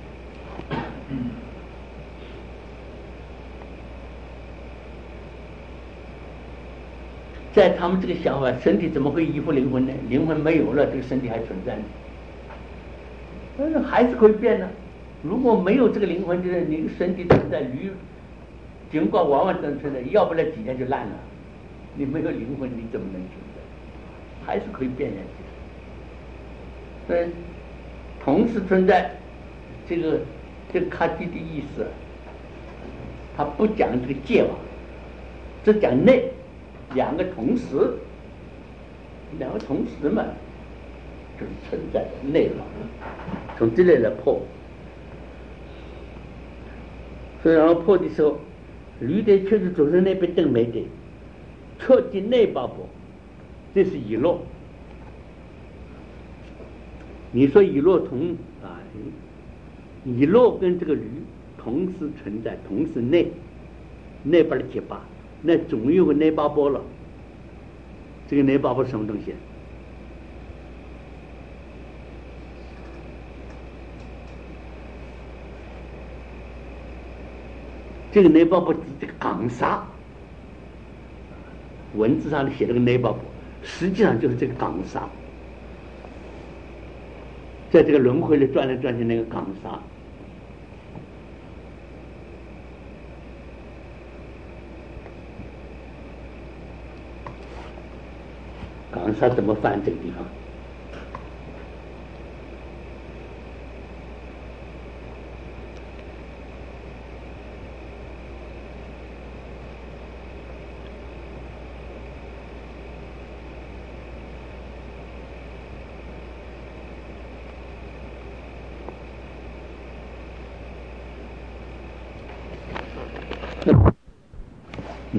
在他们这个想法，身体怎么会依附灵魂呢？灵魂没有了，这个身体还存在呢？但是还是可以变呢。如果没有这个灵魂，就是你身体存在，驴尽管完完整整的，要不然几天就烂了。你没有灵魂，你怎么能存在？还是可以变下去。所以同时存在，这个这个卡蒂的意思，他不讲这个界网，只讲内，两个同时，两个同时嘛，就是存在的内网，从这里来破。所以然后破的时候，驴的确实总是那边灯没得，彻底内八波，这是一落。你说一落同啊，一落跟这个驴同时存在，同时内内八的结巴，那总有个内八波了。这个内八波什么东西？这个内包布这个港沙，文字上写了个内包布，实际上就是这个港沙，在这个轮回里转来转去那个港沙。港沙怎么翻这个地方？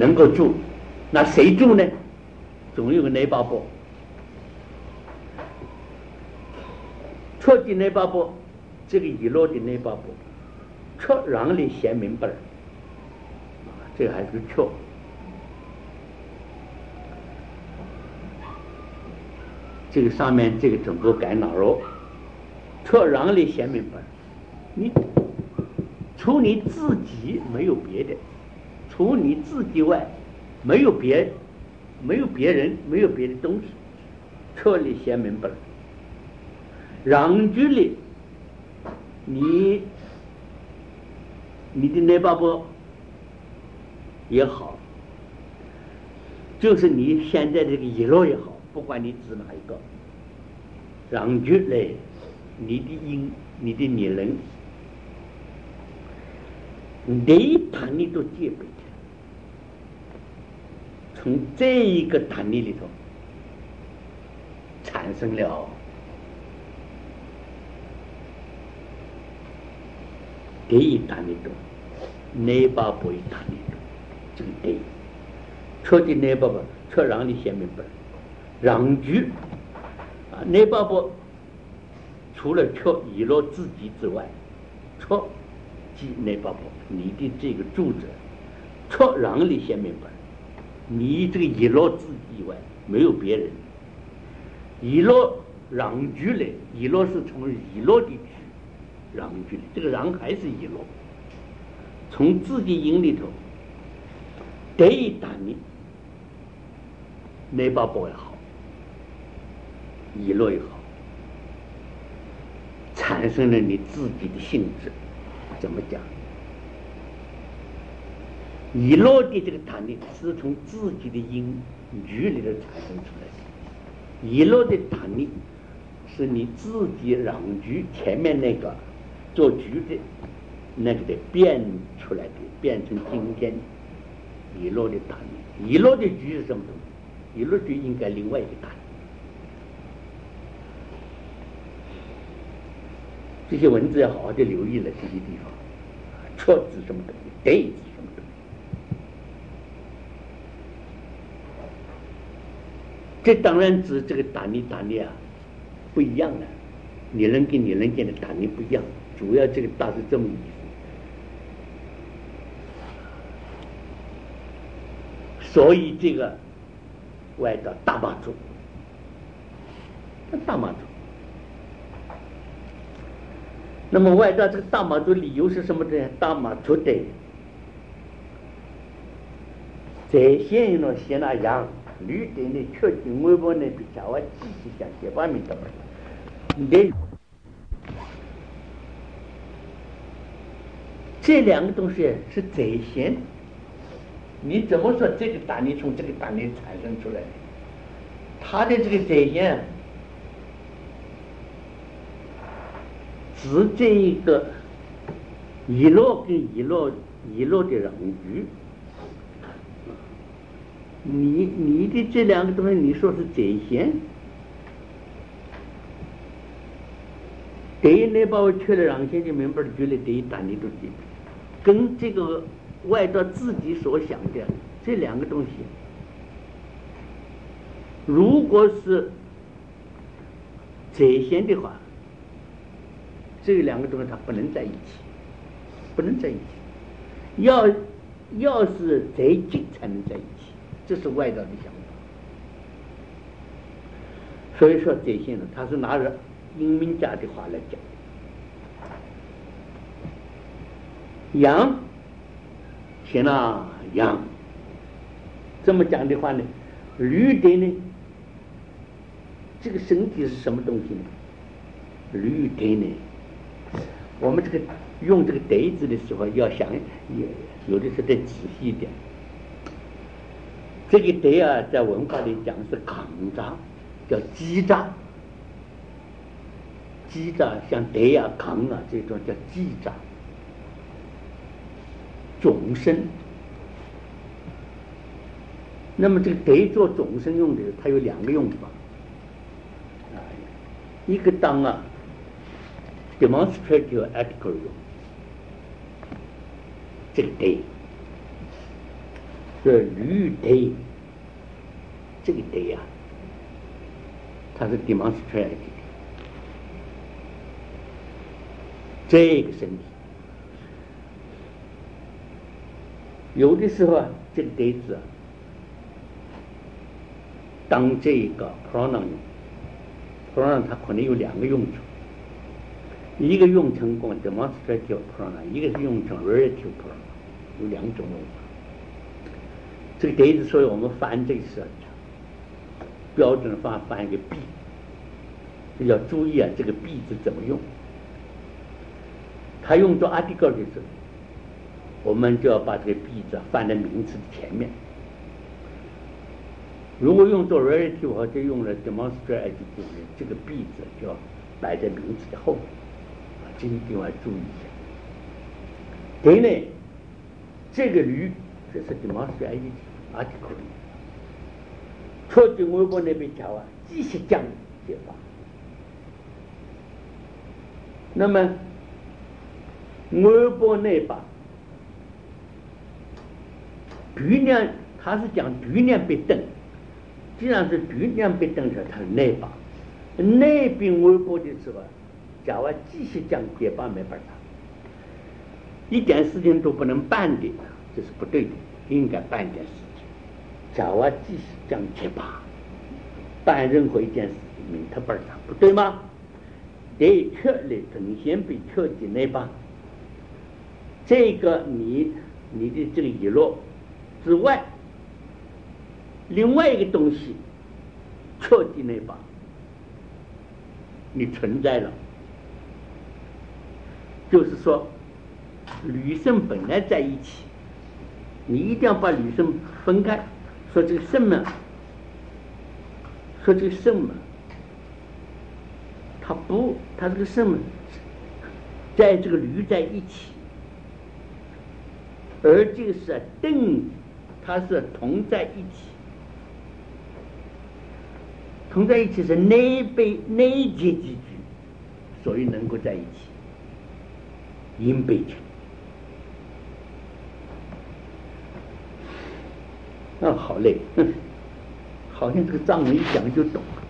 能够住，那谁住呢？总有个内巴波，戳的内巴波，这个遗落的内巴波，戳让你先明白了，这个还是个戳。这个上面这个整个改脑肉，戳让你先明白了，你除你自己没有别的，除你自己外没有别没有别人，没有别的东西，彻底先明白了。让距离你你的内巴波也好，就是你现在这个遗落也好，不管你指哪一个，让距离你的因你的你人，你把你都戒备的，从这一个单力里头产生了第一单力中内巴波一单力中，这个对彻底内巴波彻让你先明白，让居啊内巴波除了彻遗落自己之外，彻即内巴波你的这个住者，彻让你先明白，你这个遗落自己以外没有别人，遗落让居嘞，遗落是从遗落的居让居嘞，这个让还是遗落，从自己营里头得一单的内巴波也好，遗落也好，产生了你自己的性质。怎么讲？遗落的这个单力是从自己的因局里头产生出来的，遗落的单力是你自己让局前面那个做局的那个的变出来的，变成今天遗落的单力。遗落的局是什么东西？遗落局应该另外一个单力。这些文字要好好的留意了这些地方，错指什么东西，对指什么东西。这当然指这个单力单力啊不一样了，你人跟你人间的单力不一样，主要这个大是这么意思。所以这个外道大马祖，大马祖。那么外道这个大马祖理由是什么呢？大马祖的在现了现那样绿的呢，确定微博呢比较外继续向结巴明的对，这两个东西是在现，你怎么说这个单力从这个单力产生出来的？它的这个在现指这一个遗落跟遗落遗落的让局，你你的这两个东西，你说是在现，对那把我缺了让现就明白了，觉得这一单力都记，跟这个外道自己所想的这两个东西，如果是在现的话，这两个东西它不能在一起，不能在一起，要要是在近才能在一起，这是外道的想法。所以说这些呢，他是拿着英明家的话来讲，阳先那阳，这么讲的话呢，绿的呢，这个身体是什么东西呢？绿的呢，我们这个用这个德字的时候要想，有的时候得仔细一点。这个德啊，在文化里讲是抗扎，叫击扎。击扎像德啊、抗啊这种叫击扎。众生，那么这个德做众生用的，它有两个用法。一个当啊 demonstrative article 用，这个德这驴得这个得呀、啊，它是 demonstrate 这个身体。有的时候啊，这个得字啊，当这个 pronoun 用 ，pronoun 它可能有两个用处，一个用成功 demonstrative pronoun， 一个是用成 relative pronoun， 有两种用法。这个得字，所以我们翻这个时候标准翻翻一个 be， 就要注意啊，这个 be 字怎么用。它用作 article 的时候，我们就要把这个 be 字放在名词的前面。如果用作 relative 或者用了 demonstrate， 这个 be 字就要摆在名词的后面，啊，这一定要注意一下。对呢，这个驴这是 demonstrate article。出去外国那边讲啊，继续讲解法。那么外国那把驴娘，他是讲驴娘被蹬，既然是驴娘被蹬着，他是那把那边外国的时候，假如继续讲解法没办法，一点事情都不能办的，这是不对的，应该办点事情。假如继续讲解法，办任何一件事情，明特本上不对吗？得确立呈现被确定那把，这个你你的这个遗落之外，另外一个东西确定那把，你存在了，就是说女生本来在一起，你一定要把女生分开。说这个什么？说这个什么？他不，他这个什么，在这个驴在一起，而这个是定，它是同在一起，同在一起是内被内结集聚，所以能够在一起，因被成。啊，好累，哼，好像这个藏文一讲就懂了。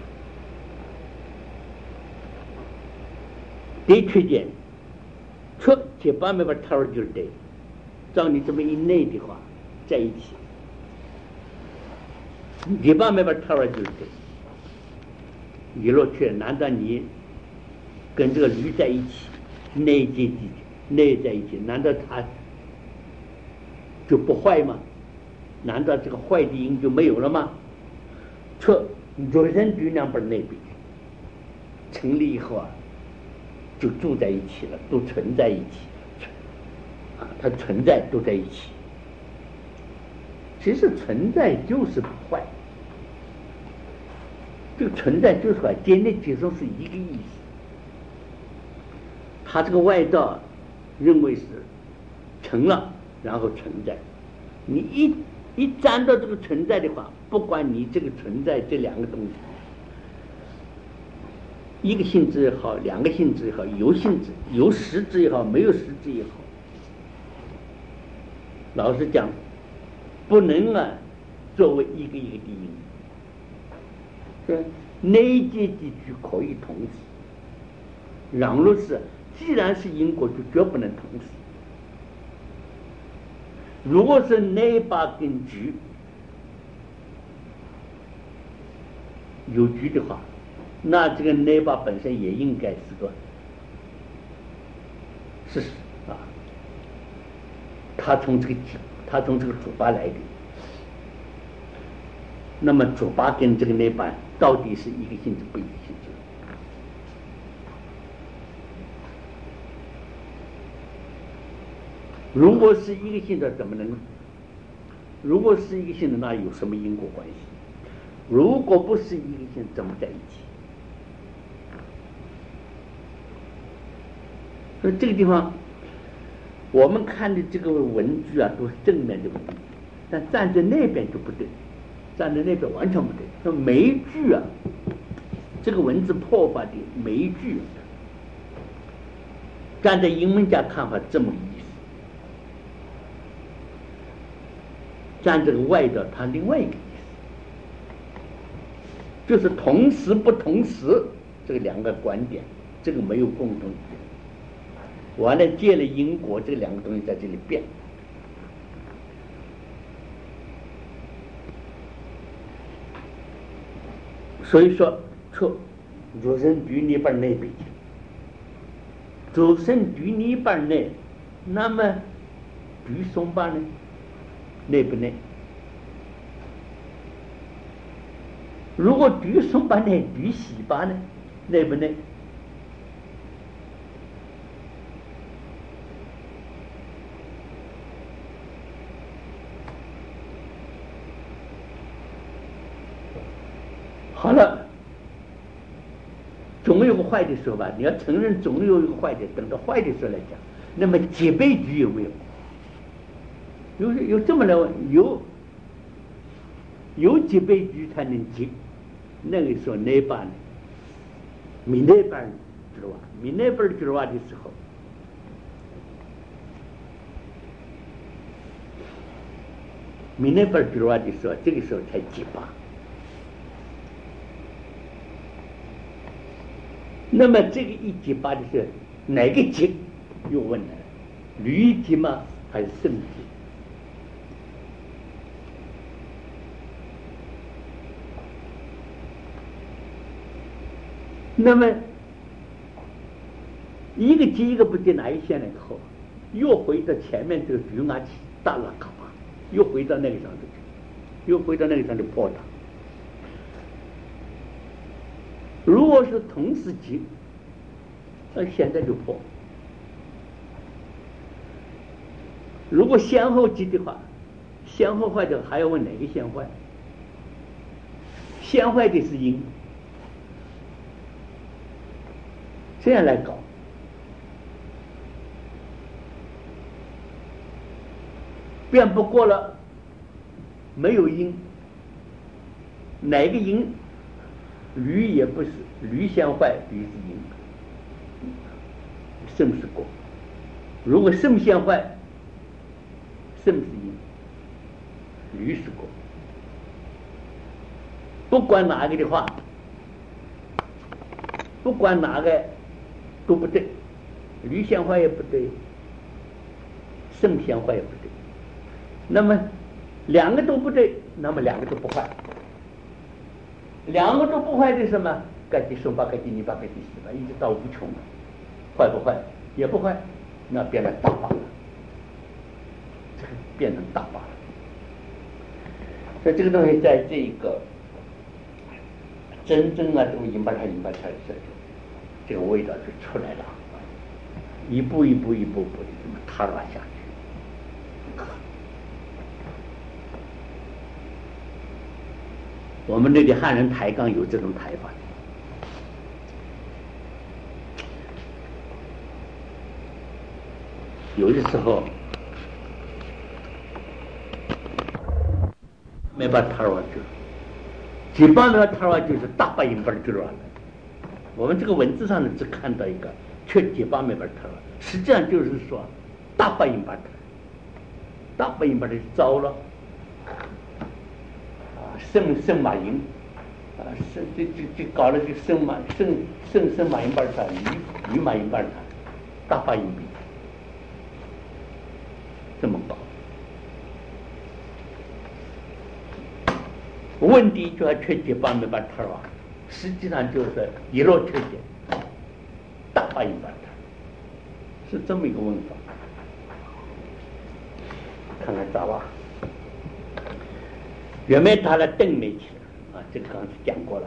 得确见，出结巴没把头儿就是得，照你这么一内的话，在一起，结巴没把头儿就是得。一落去，难道你跟这个驴在一起，内结集内在一起，难道他就不坏吗？难道这个坏的因就没有了吗？这若人居两本那边成立以后啊，就住在一起了，都存在一起啊，它存在都在一起。其实存在就是不坏，这个存在就是坏，简单接受是一个意思。他这个外道认为是成了，然后存在，你一一沾到这个存在的话，不管你这个存在这两个东西，一个性质也好，两个性质也好，有性质有实质也好，没有实质也好，老实讲，不能啊作为一个一个的因。是内界地区可以同时，然后是既然是因果，就绝不能同时。如果是内把跟局有局的话，那这个内把本身也应该是个事实啊。他从这个他从这个主把来的，那么主把跟这个内把到底是一个性质不一个性质？如果是一个性质，怎么能？如果是一个性质，那有什么因果关系？如果不是一个性质，怎么在一起？所以这个地方，我们看的这个文句啊，都是正面的文句，但站在那边就不对，站在那边完全不对。那每一句啊，这个文字破法的每一句，站在英文家看法这么意思。 占这个外的，它另外一个意思，就是同时不同时这个两个观点，这个没有共同语言。完了，借了因果这两个东西在这里变。所以说，错，如生于泥巴内边，如生于泥巴内，那么于松巴呢？内不内？如果于松巴内，于喜巴呢？内不内？好了，总有个坏的时候吧，你要承认总有一个坏的，等到坏的时候来讲，那么结悲剧有没有？有有这么来问，有有结悲剧才能结，那个时候那把呢，米那把知道吧？米那把知道吧的时候，米那把知道吧的时候，这个时候才结巴。那么这个一结巴的是哪个结？又问了，驴结吗？还是肾结？那么一个结一个不结，哪一线了以后，又回到前面这个局牙起大了卡巴，又回到那个上头去，又回到那个上头破打。如果是同时结，那现在就破；如果先后结的话，先后坏的还要问哪个先坏？先坏的是因，这样来搞。辩不过了，没有因，哪个因？驴也不是，驴先坏，驴是因，肾是果。如果肾先坏，肾是因，驴是果。不管哪个的话，不管哪个都不对，驴先坏也不对，肾先坏也不对。那么两个都不对，那么两个都不坏。两个都不坏的什么？该第十八，该第二八，该第十八，一直到无穷了。坏不坏？也不坏，那变成大法了。这个变成大法了。所以这个东西在这个真正啊，这个引把它引把它的时候，这个味道就出来了，一步一步一步步的这么踏拉下去。我们这里汉人抬杠有这种抬法，有的时候没把抬上去，几般没把抬上就是大把音把就完了。我们这个文字上呢只看到一个，却几般没把抬上，实际上就是说大把音把抬，大把音把就糟了。圣圣马营啊，圣这这这搞了这个圣马圣圣圣马营班他鱼鱼马营班他大发音比这么搞，问题就要缺几班没把他啊，实际上就是一落缺点，大发音班他是这么一个问法，看看咋吧。原来他的邓没起啊，这个刚才讲过了。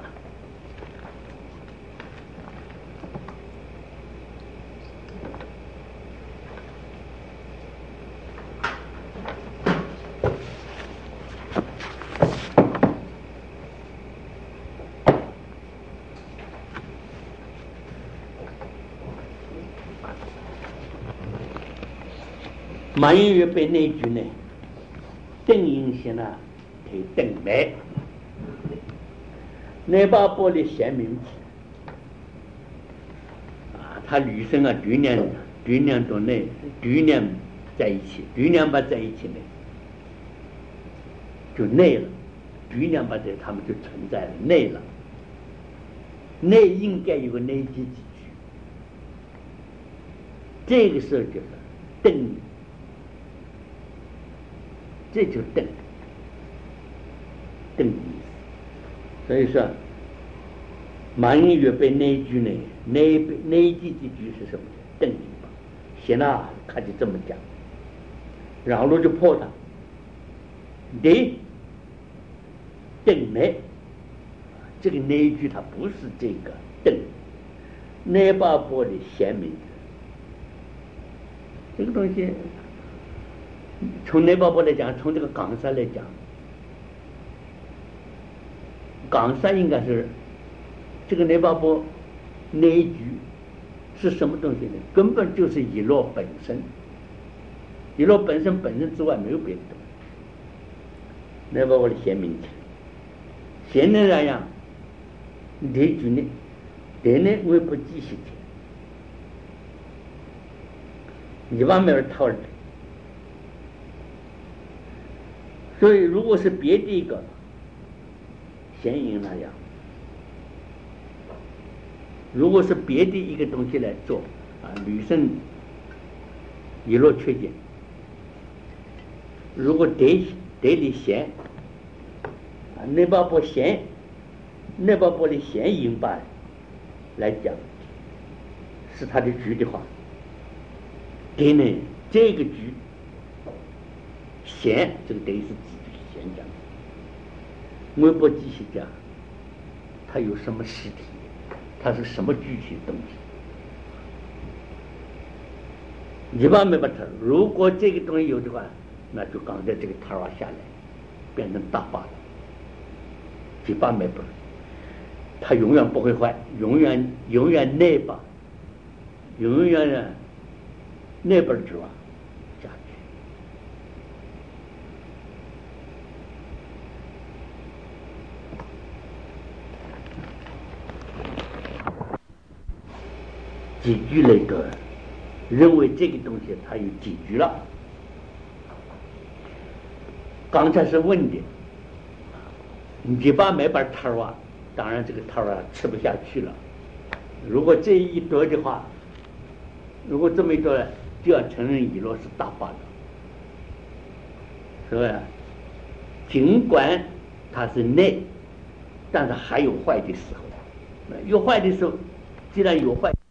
马英月被内举呢，邓英先呢。邓梅，那把玻璃显明啊，他女生啊，驴娘驴娘都那驴娘在一起，驴娘吧在一起呢， 就内了，举两把这他们就存在了内了。内应该有个内积几句，这个时候就是等，这就等等的意思。所以说满语约被内句呢，内内积几句是什么？等的吧。现在他就这么讲，然后就破它，对，等呢。这个那一句它不是这个等，内八波的贤名字，这个东西从内八波来讲，从这个港山来讲，港山应该是这个内八波那一句是什么东西呢？根本就是一落本身，一落本身本身之外没有别的东西。内八波的贤名字，贤人那样。那句呢？对呢，我也不记起来，一万没人讨论。所以，如果是别的一个显影那样，如果是别的一个东西来做啊，女生一落缺点，如果得得里显啊，那把不显。那把玻璃显影吧来讲，是他的句的话，给呢这个句显这个等于是自己显讲，我不继续讲，它有什么实体，它是什么具体的东西。一般没把它，如果这个东西有的话，那就刚才这个塔瓦下来，变成大把了，一般没本。它永远不会坏，永远永远内把，永远呢内本之外下去。几句那个认为这个东西它有几句了。刚才是问的，你把没把摊啊？当然这个套啊吃不下去了，如果这一多的话，如果这么一多就要承认以诺是大法的，是不是？尽管它是内，但是还有坏的时候，有坏的时候，既然有坏